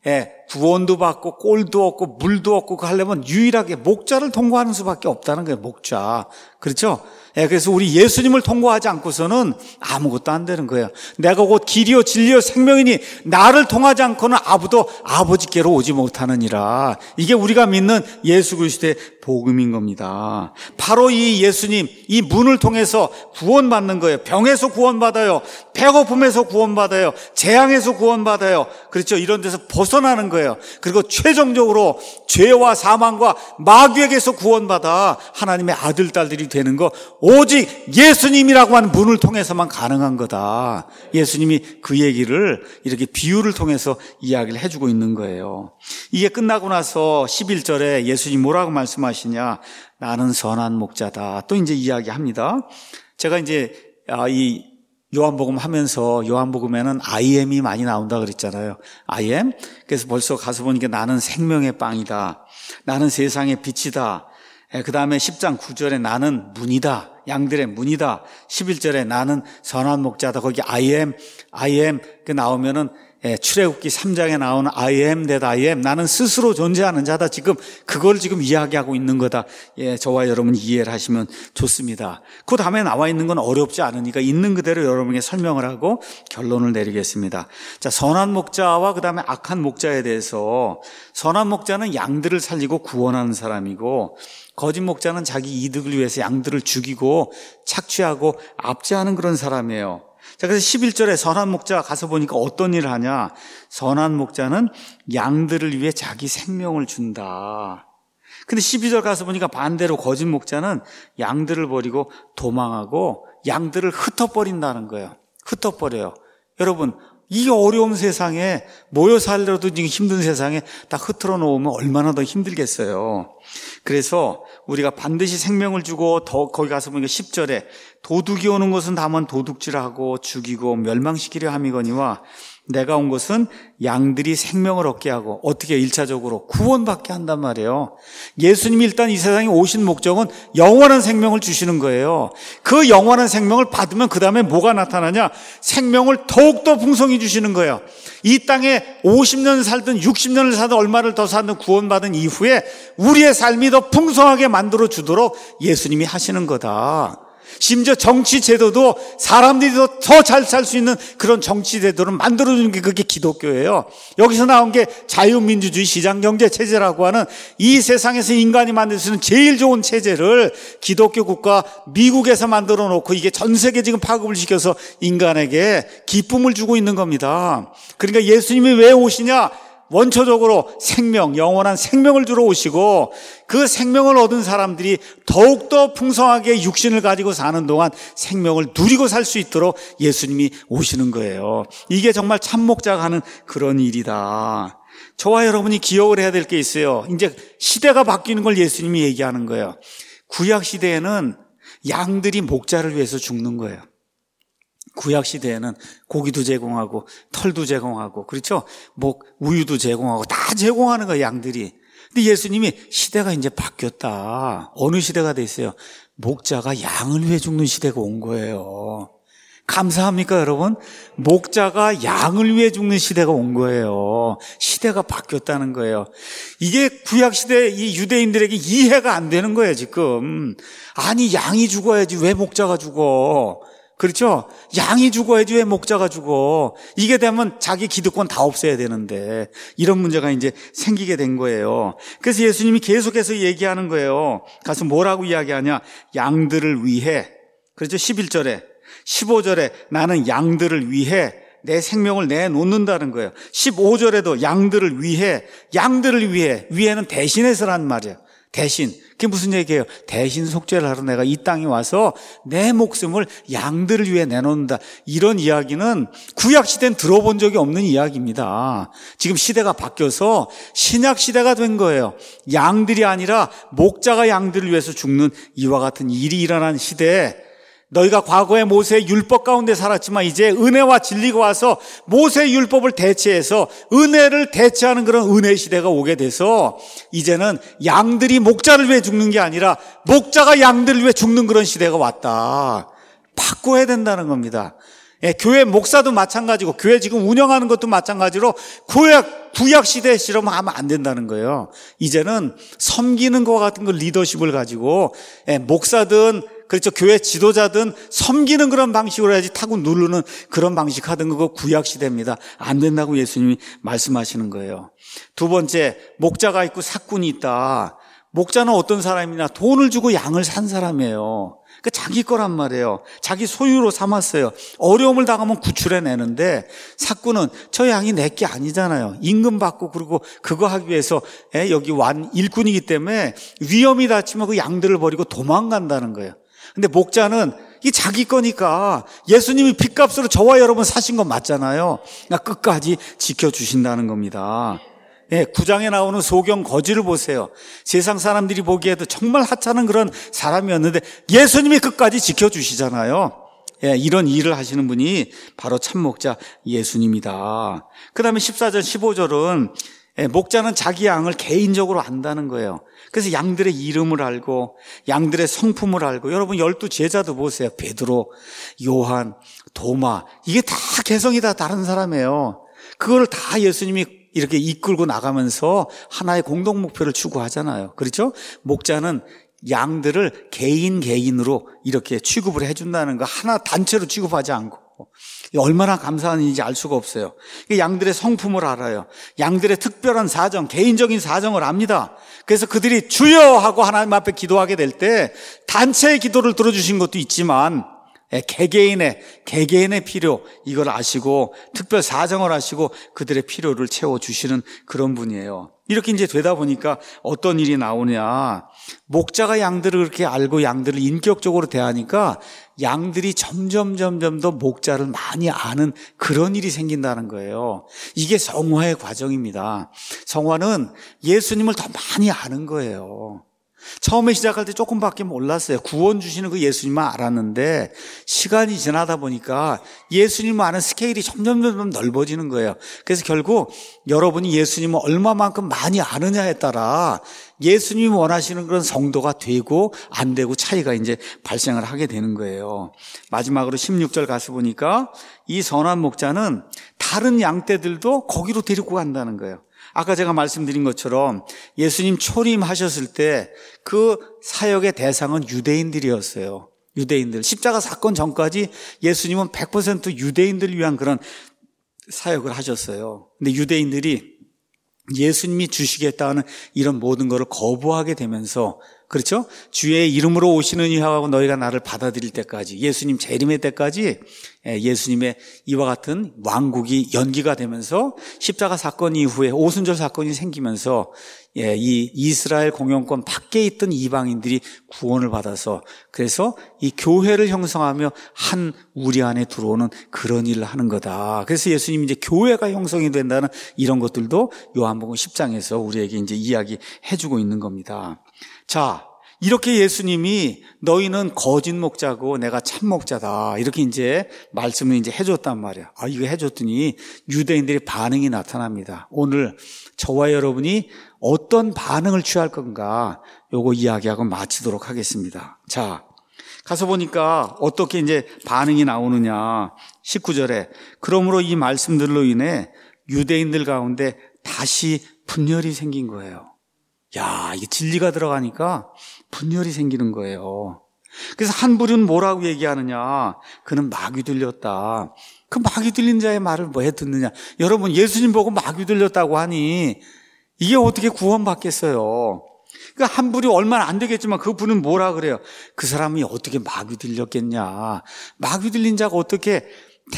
구원도 받고 꼴도 얻고 물도 얻고 하려면 유일하게 목자를 통과하는 수밖에 없다는 거예요. 목자. 그렇죠? 그래서 우리 예수님을 통과하지 않고서는 아무것도 안 되는 거예요. 내가 곧 길이요 진리요 생명이니 나를 통하지 않고는 아무도 아버지께로 오지 못하느니라. 이게 우리가 믿는 예수 그리스도의 복음인 겁니다. 바로 이 예수님, 이 문을 통해서 구원받는 거예요. 병에서 구원받아요. 배고픔에서 구원받아요. 재앙에서 구원받아요. 그렇죠? 이런 데서 벗어나는 거예요. 그리고 최종적으로 죄와 사망과 마귀에게서 구원받아 하나님의 아들, 딸들이 되는 거, 오직 예수님이라고 하는 문을 통해서만 가능한 거다. 예수님이 그 얘기를 이렇게 비유를 통해서 이야기를 해주고 있는 거예요. 이게 끝나고 나서 11절에 예수님 뭐라고 말씀하시냐? 나는 선한 목자다. 또 이제 이야기합니다. 제가 이제 이 요한복음 하면서 요한복음에는 I am이 많이 나온다 그랬잖아요. I am. 그래서 벌써 가서 보니까 나는 생명의 빵이다. 나는 세상의 빛이다. 그 다음에 10장 9절에 나는 문이다. 양들의 문이다. 11절에 나는 선한 목자다. 거기 I am 그 나오면은 출애굽기 3장에 나오는 I am that I am, 나는 스스로 존재하는 자다. 지금 그걸 지금 이야기하고 있는 거다. 저와 여러분이 이해를 하시면 좋습니다. 그 다음에 나와 있는 건 어렵지 않으니까 있는 그대로 여러분에게 설명을 하고 결론을 내리겠습니다. 자, 선한 목자와 그 다음에 악한 목자에 대해서, 선한 목자는 양들을 살리고 구원하는 사람이고, 거짓 목자는 자기 이득을 위해서 양들을 죽이고 착취하고 압제하는 그런 사람이에요. 자, 그래서 11절에 선한 목자가 가서 보니까 어떤 일을 하냐? 선한 목자는 양들을 위해 자기 생명을 준다. 근데 12절 가서 보니까 반대로 거짓 목자는 양들을 버리고 도망하고 양들을 흩어버린다는 거예요. 흩어버려요. 여러분, 이 어려운 세상에, 모여 살려도 힘든 세상에 다 흐트러 놓으면 얼마나 더 힘들겠어요. 그래서 우리가 반드시 생명을 주고, 거기 가서 보니까 10절에 도둑이 오는 것은 다만 도둑질하고 죽이고 멸망시키려 함이거니와 내가 온 것은 양들이 생명을 얻게 하고, 어떻게 1차적으로 구원받게 한단 말이에요. 예수님이 일단 이 세상에 오신 목적은 영원한 생명을 주시는 거예요. 그 영원한 생명을 받으면 그 다음에 뭐가 나타나냐? 생명을 더욱더 풍성히 주시는 거예요. 이 땅에 50년 살든 60년을 살든 얼마를 더 살든 구원받은 이후에 우리의 삶이 더 풍성하게 만들어 주도록 예수님이 하시는 거다. 심지어 정치 제도도 사람들이 더 잘 살 수 있는 그런 정치 제도를 만들어주는 게 그게 기독교예요. 여기서 나온 게 자유민주주의 시장경제 체제라고 하는 이 세상에서 인간이 만들 수 있는 제일 좋은 체제를 기독교 국가 미국에서 만들어 놓고 이게 전 세계 지금 파급을 시켜서 인간에게 기쁨을 주고 있는 겁니다. 그러니까 예수님이 왜 오시냐? 원초적으로 생명, 영원한 생명을 주러 오시고 그 생명을 얻은 사람들이 더욱더 풍성하게 육신을 가지고 사는 동안 생명을 누리고 살 수 있도록 예수님이 오시는 거예요. 이게 정말 참목자가 하는 그런 일이다. 저와 여러분이 기억을 해야 될 게 있어요. 이제 시대가 바뀌는 걸 예수님이 얘기하는 거예요. 구약 시대에는 양들이 목자를 위해서 죽는 거예요. 구약 시대에는 고기도 제공하고 털도 제공하고 그렇죠? 우유도 제공하고 다 제공하는 거예요, 양들이. 근데 예수님이 시대가 이제 바뀌었다. 어느 시대가 됐어요? 목자가 양을 위해 죽는 시대가 온 거예요. 감사합니까, 여러분? 목자가 양을 위해 죽는 시대가 온 거예요. 시대가 바뀌었다는 거예요. 이게 구약시대 이 유대인들에게 이해가 안 되는 거예요, 지금. 아니, 양이 죽어야지 왜 목자가 죽어? 그렇죠? 양이 죽어야지 왜 목자가 죽어? 이게 되면 자기 기득권 다 없애야 되는데 이런 문제가 이제 생기게 된 거예요. 그래서 예수님이 계속해서 얘기하는 거예요. 가서 뭐라고 이야기하냐? 양들을 위해. 그렇죠? 11절에 15절에 나는 양들을 위해 내 생명을 내놓는다는 거예요. 15절에도 양들을 위해, 위해는 대신해서라는 말이에요. 대신. 그게 무슨 얘기예요? 대신 속죄를 하러 내가 이 땅에 와서 내 목숨을 양들을 위해 내놓는다. 이런 이야기는 구약시대는 들어본 적이 없는 이야기입니다. 지금 시대가 바뀌어서 신약시대가 된 거예요. 양들이 아니라 목자가 양들을 위해서 죽는 이와 같은 일이 일어난 시대에 너희가 과거에 모세의 율법 가운데 살았지만 이제 은혜와 진리가 와서 모세의 율법을 대체해서 은혜를 대체하는 그런 은혜 시대가 오게 돼서 이제는 양들이 목자를 위해 죽는 게 아니라 목자가 양들을 위해 죽는 그런 시대가 왔다. 바꿔야 된다는 겁니다. 예, 교회 목사도 마찬가지고 교회 지금 운영하는 것도 마찬가지로 구약 시대처럼 하면 안 된다는 거예요. 이제는 섬기는 것 같은 그 리더십을 가지고 목사든 그렇죠. 교회 지도자든 섬기는 그런 방식으로 해야지 타고 누르는 그런 방식 하던 그거 구약 시대입니다. 안 된다고 예수님이 말씀하시는 거예요. 두 번째, 목자가 있고 삭군이 있다. 목자는 어떤 사람이냐? 돈을 주고 양을 산 사람이에요. 그러니까 자기 거란 말이에요. 자기 소유로 삼았어요. 어려움을 당하면 구출해내는데 삭군은 저 양이 내 게 아니잖아요. 임금 받고 그리고 그거 하기 위해서 여기 일꾼이기 때문에 위험이 닥치면 그 양들을 버리고 도망간다는 거예요. 근데 목자는 이 자기 거니까 예수님이 핏값으로 저와 여러분 사신 건 맞잖아요. 그러니까 끝까지 지켜주신다는 겁니다. 9장에 나오는 소경 거지를 보세요. 세상 사람들이 보기에도 정말 하찮은 그런 사람이었는데 예수님이 끝까지 지켜주시잖아요. 이런 일을 하시는 분이 바로 참목자 예수님이다. 그 다음에 14절 15절은 목자는 자기 양을 개인적으로 안다는 거예요. 그래서 양들의 이름을 알고 양들의 성품을 알고 여러분 12 제자도 보세요. 베드로, 요한, 도마 이게 다 개성이 다 다른 사람이에요. 그거를 다 예수님이 이렇게 이끌고 나가면서 하나의 공동 목표를 추구하잖아요. 그렇죠? 목자는 양들을 개인으로 이렇게 취급을 해준다는 거 하나 단체로 취급하지 않고 얼마나 감사한 일인지 알 수가 없어요. 양들의 성품을 알아요. 양들의 특별한 사정, 개인적인 사정을 압니다. 그래서 그들이 주여 하고 하나님 앞에 기도하게 될 때 단체의 기도를 들어주신 것도 있지만 개개인의 필요 이걸 아시고 특별 사정을 아시고 그들의 필요를 채워주시는 그런 분이에요. 이렇게 이제 되다 보니까 어떤 일이 나오냐. 목자가 양들을 그렇게 알고 양들을 인격적으로 대하니까 양들이 점점 더 목자를 많이 아는 그런 일이 생긴다는 거예요. 이게 성화의 과정입니다. 성화는 예수님을 더 많이 아는 거예요. 처음에 시작할 때 조금밖에 몰랐어요. 구원 주시는 그 예수님만 알았는데 시간이 지나다 보니까 예수님을 아는 스케일이 점점 넓어지는 거예요. 그래서 결국 여러분이 예수님을 얼마만큼 많이 아느냐에 따라 예수님이 원하시는 그런 성도가 되고 안 되고 차이가 이제 발생을 하게 되는 거예요. 마지막으로 16절 가서 보니까 이 선한 목자는 다른 양떼들도 거기로 데리고 간다는 거예요. 아까 제가 말씀드린 것처럼 예수님 초림하셨을 때 그 사역의 대상은 유대인들이었어요. 유대인들. 십자가 사건 전까지 예수님은 100% 유대인들을 위한 그런 사역을 하셨어요. 근데 유대인들이 예수님이 주시겠다는 이런 모든 것을 거부하게 되면서, 그렇죠? 주의 이름으로 오시는 이하고 너희가 나를 받아들일 때까지, 예수님 재림의 때까지 예수님의 이와 같은 왕국이 연기가 되면서 십자가 사건 이후에 오순절 사건이 생기면서 이 이스라엘 공영권 밖에 있던 이방인들이 구원을 받아서, 그래서 이 교회를 형성하며 한 우리 안에 들어오는 그런 일을 하는 거다. 그래서 예수님이 이제 교회가 형성이 된다는 이런 것들도 요한복음 10장에서 우리에게 이제 이야기해주고 있는 겁니다. 자, 이렇게 예수님이 너희는 거짓 목자고 내가 참 목자다, 이렇게 이제 말씀을 이제 해줬단 말이야. 이거 해줬더니 유대인들의 반응이 나타납니다. 오늘 저와 여러분이 어떤 반응을 취할 건가, 요거 이야기하고 마치도록 하겠습니다. 자, 가서 보니까 어떻게 이제 반응이 나오느냐. 19절에 그러므로 이 말씀들로 인해 유대인들 가운데 다시 분열이 생긴 거예요. 야, 이게 진리가 들어가니까 분열이 생기는 거예요. 그래서 한 부류는 뭐라고 얘기하느냐. 그는 마귀 들렸다. 그 마귀 들린 자의 말을 뭐 해 듣느냐. 여러분, 예수님 보고 마귀 들렸다고 하니 이게 어떻게 구원받겠어요? 그러니까 한 부류 얼마나 안 되겠지만 그 분은 뭐라 그래요? 그 사람이 어떻게 마귀 들렸겠냐. 마귀 들린 자가 어떻게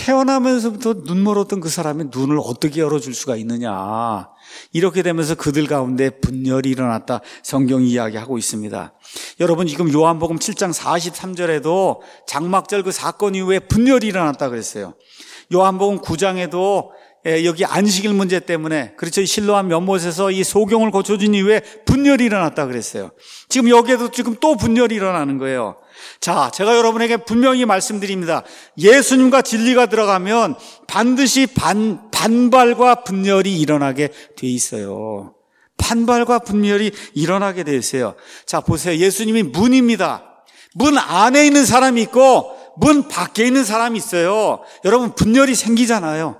태어나면서부터 눈 멀었던 그 사람의 눈을 어떻게 열어줄 수가 있느냐. 이렇게 되면서 그들 가운데 분열이 일어났다, 성경이 이야기하고 있습니다. 여러분, 지금 요한복음 7장 43절에도 장막절 그 사건 이후에 분열이 일어났다 그랬어요. 요한복음 9장에도 여기 안식일 문제 때문에, 그렇죠, 실로암 연못에서 이 소경을 고쳐준 이후에 분열이 일어났다 그랬어요. 지금 여기에도 지금 또 분열이 일어나는 거예요. 자, 제가 여러분에게 분명히 말씀드립니다. 예수님과 진리가 들어가면 반드시 반발과 분열이 일어나게 돼 있어요. 반발과 분열이 일어나게 돼 있어요. 자, 보세요. 예수님이 문입니다. 문 안에 있는 사람이 있고 문 밖에 있는 사람이 있어요. 여러분, 분열이 생기잖아요.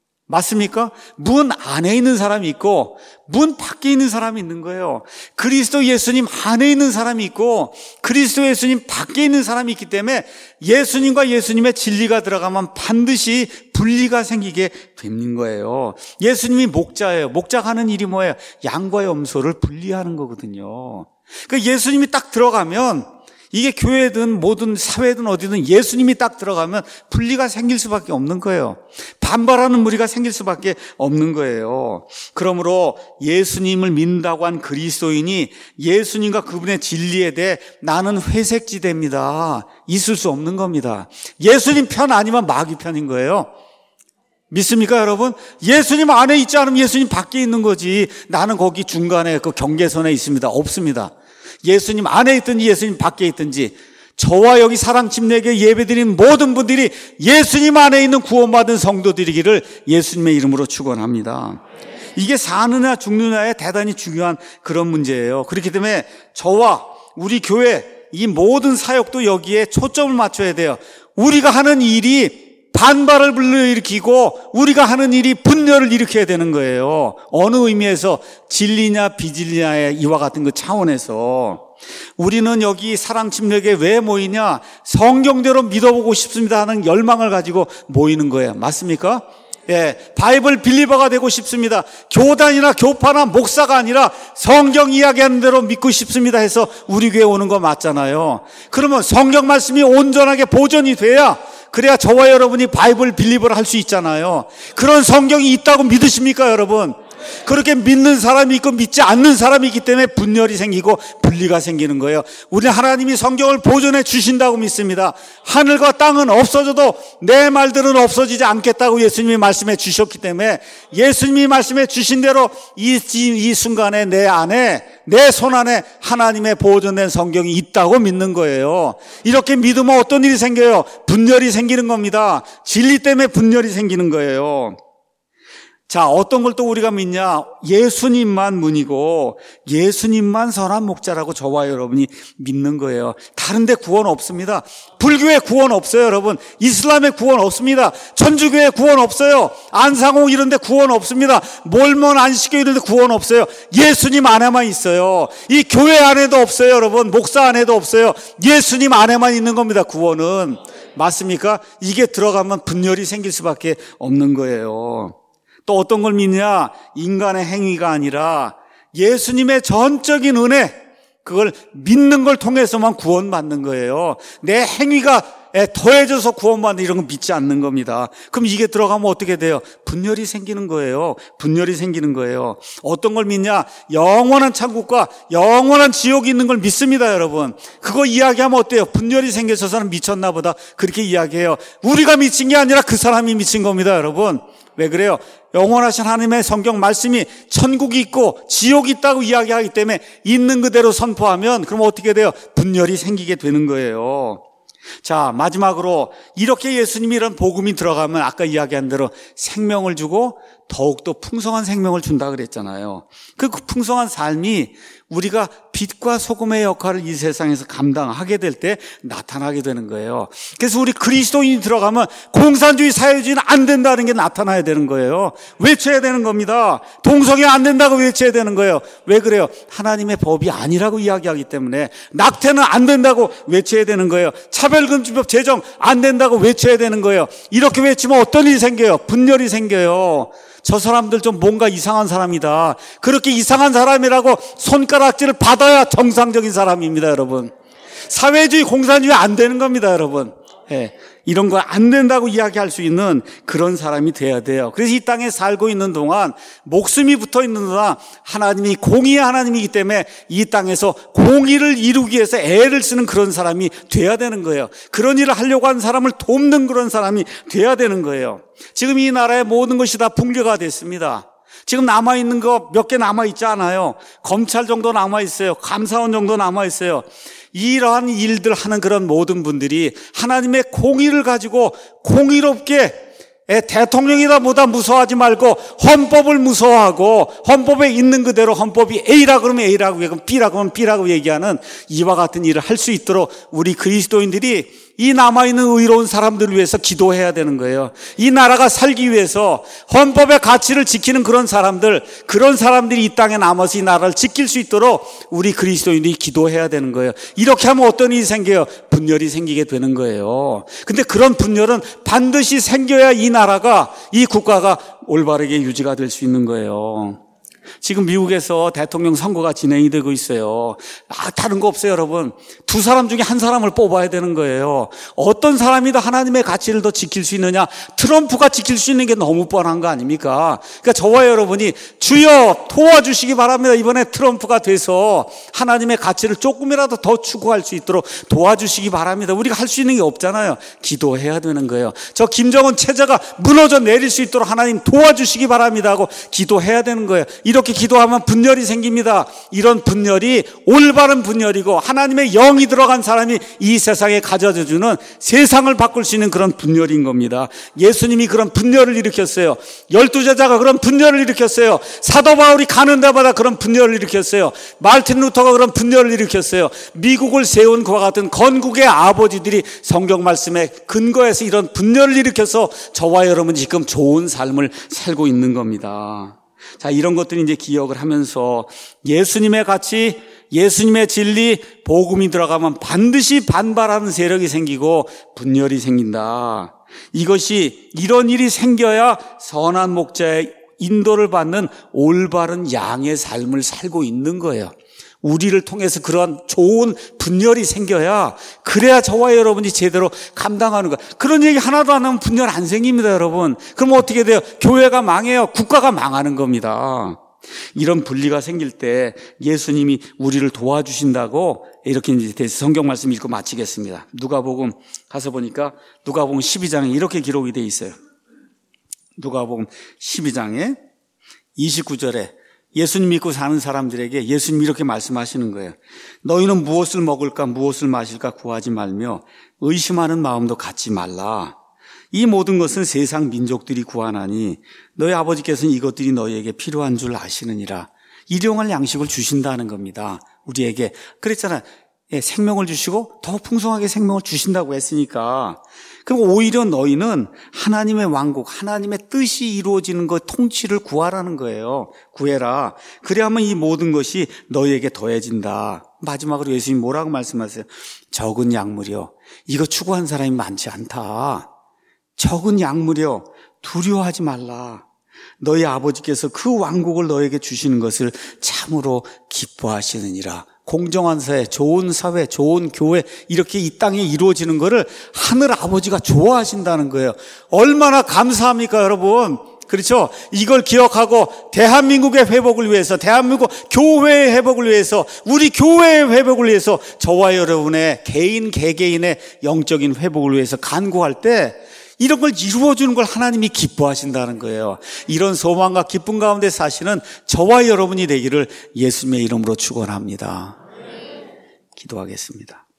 맞습니까? 문 안에 있는 사람이 있고 문 밖에 있는 사람이 있는 거예요. 그리스도 예수님 안에 있는 사람이 있고 그리스도 예수님 밖에 있는 사람이 있기 때문에 예수님과 예수님의 진리가 들어가면 반드시 분리가 생기게 되는 거예요. 예수님이 목자예요. 목자가 하는 일이 뭐예요? 양과 염소를 분리하는 거거든요. 그러니까 예수님이 딱 들어가면, 이게 교회든 뭐든 사회든 어디든 예수님이 딱 들어가면 분리가 생길 수밖에 없는 거예요. 반발하는 무리가 생길 수밖에 없는 거예요. 그러므로 예수님을 믿는다고 한 그리스도인이 예수님과 그분의 진리에 대해 나는 회색지대입니다, 있을 수 없는 겁니다. 예수님 편 아니면 마귀 편인 거예요. 믿습니까, 여러분? 예수님 안에 있지 않으면 예수님 밖에 있는 거지. 나는 거기 중간에 그 경계선에 있습니다. 없습니다. 예수님 안에 있든지 예수님 밖에 있든지, 저와 여기 사랑침례교회 예배드리는 모든 분들이 예수님 안에 있는 구원받은 성도들이기를 예수님의 이름으로 축원합니다. 이게 사느냐 죽느냐에 대단히 중요한 그런 문제예요. 그렇기 때문에 저와 우리 교회 이 모든 사역도 여기에 초점을 맞춰야 돼요. 우리가 하는 일이 반발을 불러일으키고 우리가 하는 일이 분열을 일으켜야 되는 거예요. 어느 의미에서 진리냐 비진리냐의 이와 같은 그 차원에서 우리는 여기 사랑침례교회 왜 모이냐? 성경대로 믿어보고 싶습니다 하는 열망을 가지고 모이는 거예요. 맞습니까? 예, 바이블 빌리버가 되고 싶습니다. 교단이나 교파나 목사가 아니라 성경 이야기하는 대로 믿고 싶습니다 해서 우리 교회 오는 거 맞잖아요. 그러면 성경 말씀이 온전하게 보존이 돼야, 그래야 저와 여러분이 바이블 빌리버를 할 수 있잖아요. 그런 성경이 있다고 믿으십니까, 여러분? 그렇게 믿는 사람이 있고 믿지 않는 사람이 있기 때문에 분열이 생기고 분리가 생기는 거예요. 우리 하나님이 성경을 보존해 주신다고 믿습니다. 하늘과 땅은 없어져도 내 말들은 없어지지 않겠다고 예수님이 말씀해 주셨기 때문에 예수님이 말씀해 주신 대로 이 순간에 내 안에, 내 손 안에 하나님의 보존된 성경이 있다고 믿는 거예요. 이렇게 믿으면 어떤 일이 생겨요? 분열이 생기는 겁니다. 진리 때문에 분열이 생기는 거예요. 자, 어떤 걸 또 우리가 믿냐? 예수님만 문이고 예수님만 선한 목자라고 저와 여러분이 믿는 거예요. 다른 데 구원 없습니다. 불교에 구원 없어요, 여러분. 이슬람에 구원 없습니다. 천주교에 구원 없어요. 안상홍 이런 데 구원 없습니다. 몰몬 안식교 이런 데 구원 없어요. 예수님 안에만 있어요. 이 교회 안에도 없어요, 여러분. 목사 안에도 없어요. 예수님 안에만 있는 겁니다, 구원은. 맞습니까? 이게 들어가면 분열이 생길 수밖에 없는 거예요. 또 어떤 걸 믿냐? 인간의 행위가 아니라 예수님의 전적인 은혜, 그걸 믿는 걸 통해서만 구원받는 거예요. 내 행위가 더해져서 구원받는 이런 거 믿지 않는 겁니다. 그럼 이게 들어가면 어떻게 돼요? 분열이 생기는 거예요. 분열이 생기는 거예요. 어떤 걸 믿냐? 영원한 천국과 영원한 지옥이 있는 걸 믿습니다, 여러분. 그거 이야기하면 어때요? 분열이 생겨서 사람 미쳤나 보다 그렇게 이야기해요. 우리가 미친 게 아니라 그 사람이 미친 겁니다, 여러분. 왜 그래요? 영원하신 하나님의 성경 말씀이 천국이 있고 지옥이 있다고 이야기하기 때문에 있는 그대로 선포하면 그럼 어떻게 돼요? 분열이 생기게 되는 거예요. 자, 마지막으로 이렇게 예수님이 이런 복음이 들어가면 아까 이야기한 대로 생명을 주고 더욱더 풍성한 생명을 준다 그랬잖아요. 그 풍성한 삶이 우리가 빛과 소금의 역할을 이 세상에서 감당하게 될 때 나타나게 되는 거예요. 그래서 우리 그리스도인이 들어가면 공산주의 사회주의는 안 된다는 게 나타나야 되는 거예요. 외쳐야 되는 겁니다. 동성애 안 된다고 외쳐야 되는 거예요. 왜 그래요? 하나님의 법이 아니라고 이야기하기 때문에. 낙태는 안 된다고 외쳐야 되는 거예요. 차별금지법 제정 안 된다고 외쳐야 되는 거예요. 이렇게 외치면 어떤 일이 생겨요? 분열이 생겨요. 저 사람들 좀 뭔가 이상한 사람이다. 그렇게 이상한 사람이라고 손가락질을 받아야 정상적인 사람입니다, 여러분. 사회주의, 공산주의 안 되는 겁니다, 여러분. 예, 이런 거 안 된다고 이야기할 수 있는 그런 사람이 돼야 돼요. 그래서 이 땅에 살고 있는 동안, 목숨이 붙어 있는 동안 하나님이 공의의 하나님이기 때문에 이 땅에서 공의를 이루기 위해서 애를 쓰는 그런 사람이 돼야 되는 거예요. 그런 일을 하려고 하는 사람을 돕는 그런 사람이 돼야 되는 거예요. 지금 이 나라의 모든 것이 다 붕괴가 됐습니다. 지금 남아있는 거 몇 개 남아있지 않아요. 검찰 정도 남아있어요. 감사원 정도 남아있어요. 이러한 일들 하는 그런 모든 분들이 하나님의 공의를 가지고 공의롭게 대통령이다 뭐다 무서워하지 말고 헌법을 무서워하고 헌법에 있는 그대로 헌법이 A라 그러면 A라고 얘기하고 B라 그러면 B라고 얘기하는 이와 같은 일을 할 수 있도록 우리 그리스도인들이 이 남아있는 의로운 사람들을 위해서 기도해야 되는 거예요. 이 나라가 살기 위해서 헌법의 가치를 지키는 그런 사람들이 이 땅에 남아서 이 나라를 지킬 수 있도록 우리 그리스도인들이 기도해야 되는 거예요. 이렇게 하면 어떤 일이 생겨요? 분열이 생기게 되는 거예요. 근데 그런 분열은 반드시 생겨야 이 나라가, 이 국가가 올바르게 유지가 될 수 있는 거예요. 지금 미국에서 대통령 선거가 진행이 되고 있어요. 다른 거 없어요, 여러분. 두 사람 중에 한 사람을 뽑아야 되는 거예요. 어떤 사람이 더 하나님의 가치를 더 지킬 수 있느냐? 트럼프가 지킬 수 있는 게 너무 뻔한 거 아닙니까? 그러니까 저와 여러분이 주여 도와주시기 바랍니다. 이번에 트럼프가 돼서 하나님의 가치를 조금이라도 더 추구할 수 있도록 도와주시기 바랍니다. 우리가 할 수 있는 게 없잖아요. 기도해야 되는 거예요. 저 김정은 체제가 무너져 내릴 수 있도록 하나님 도와주시기 바랍니다 하고 기도해야 되는 거예요. 이렇게 기도하면 분열이 생깁니다. 이런 분열이 올바른 분열이고 하나님의 영이 들어간 사람이 이 세상에 가져다주는 세상을 바꿀 수 있는 그런 분열인 겁니다. 예수님이 그런 분열을 일으켰어요. 12제자가 그런 분열을 일으켰어요. 사도 바울이 가는 데마다 그런 분열을 일으켰어요. 마르틴 루터가 그런 분열을 일으켰어요. 미국을 세운 그와 같은 건국의 아버지들이 성경 말씀에 근거해서 이런 분열을 일으켜서 저와 여러분이 지금 좋은 삶을 살고 있는 겁니다. 자, 이런 것들이 이제 기억을 하면서 예수님의 가치, 예수님의 진리, 복음이 들어가면 반드시 반발하는 세력이 생기고 분열이 생긴다. 이것이 이런 일이 생겨야 선한 목자의 인도를 받는 올바른 양의 삶을 살고 있는 거예요. 우리를 통해서 그런 좋은 분열이 생겨야, 그래야 저와 여러분이 제대로 감당하는 거예요. 그런 얘기 하나도 안 하면 분열 안 생깁니다, 여러분. 그럼 어떻게 돼요? 교회가 망해요. 국가가 망하는 겁니다. 이런 분리가 생길 때 예수님이 우리를 도와주신다고 이렇게 이제 성경 말씀 읽고 마치겠습니다. 누가복음 가서 보니까 누가복음 12장에 이렇게 기록이 돼 있어요. 누가복음 12장에 29절에 예수님 믿고 사는 사람들에게 예수님이 이렇게 말씀하시는 거예요. 너희는 무엇을 먹을까 무엇을 마실까 구하지 말며 의심하는 마음도 갖지 말라. 이 모든 것은 세상 민족들이 구하나니 너희 아버지께서는 이것들이 너희에게 필요한 줄 아시느니라. 일용할 양식을 주신다는 겁니다. 우리에게. 그랬잖아요. 생명을 주시고 더 풍성하게 생명을 주신다고 했으니까. 그럼 오히려 너희는 하나님의 왕국, 하나님의 뜻이 이루어지는 것, 통치를 구하라는 거예요. 구해라. 그래야만 이 모든 것이 너희에게 더해진다. 마지막으로 예수님 뭐라고 말씀하세요? 적은 약물이요. 이거 추구한 사람이 많지 않다. 적은 약물이요. 두려워하지 말라. 너희 아버지께서 그 왕국을 너에게 주시는 것을 참으로 기뻐하시느니라. 공정한 사회, 좋은 사회, 좋은 교회 이렇게 이 땅에 이루어지는 것을 하늘 아버지가 좋아하신다는 거예요. 얼마나 감사합니까, 여러분? 그렇죠? 이걸 기억하고 대한민국의 회복을 위해서, 대한민국 교회의 회복을 위해서, 우리 교회의 회복을 위해서 저와 여러분의 개개인의 영적인 회복을 위해서 간구할 때 이런 걸 이루어주는 걸 하나님이 기뻐하신다는 거예요. 이런 소망과 기쁨 가운데 사시는 저와 여러분이 되기를 예수님의 이름으로 축원합니다. 기도하겠습니다.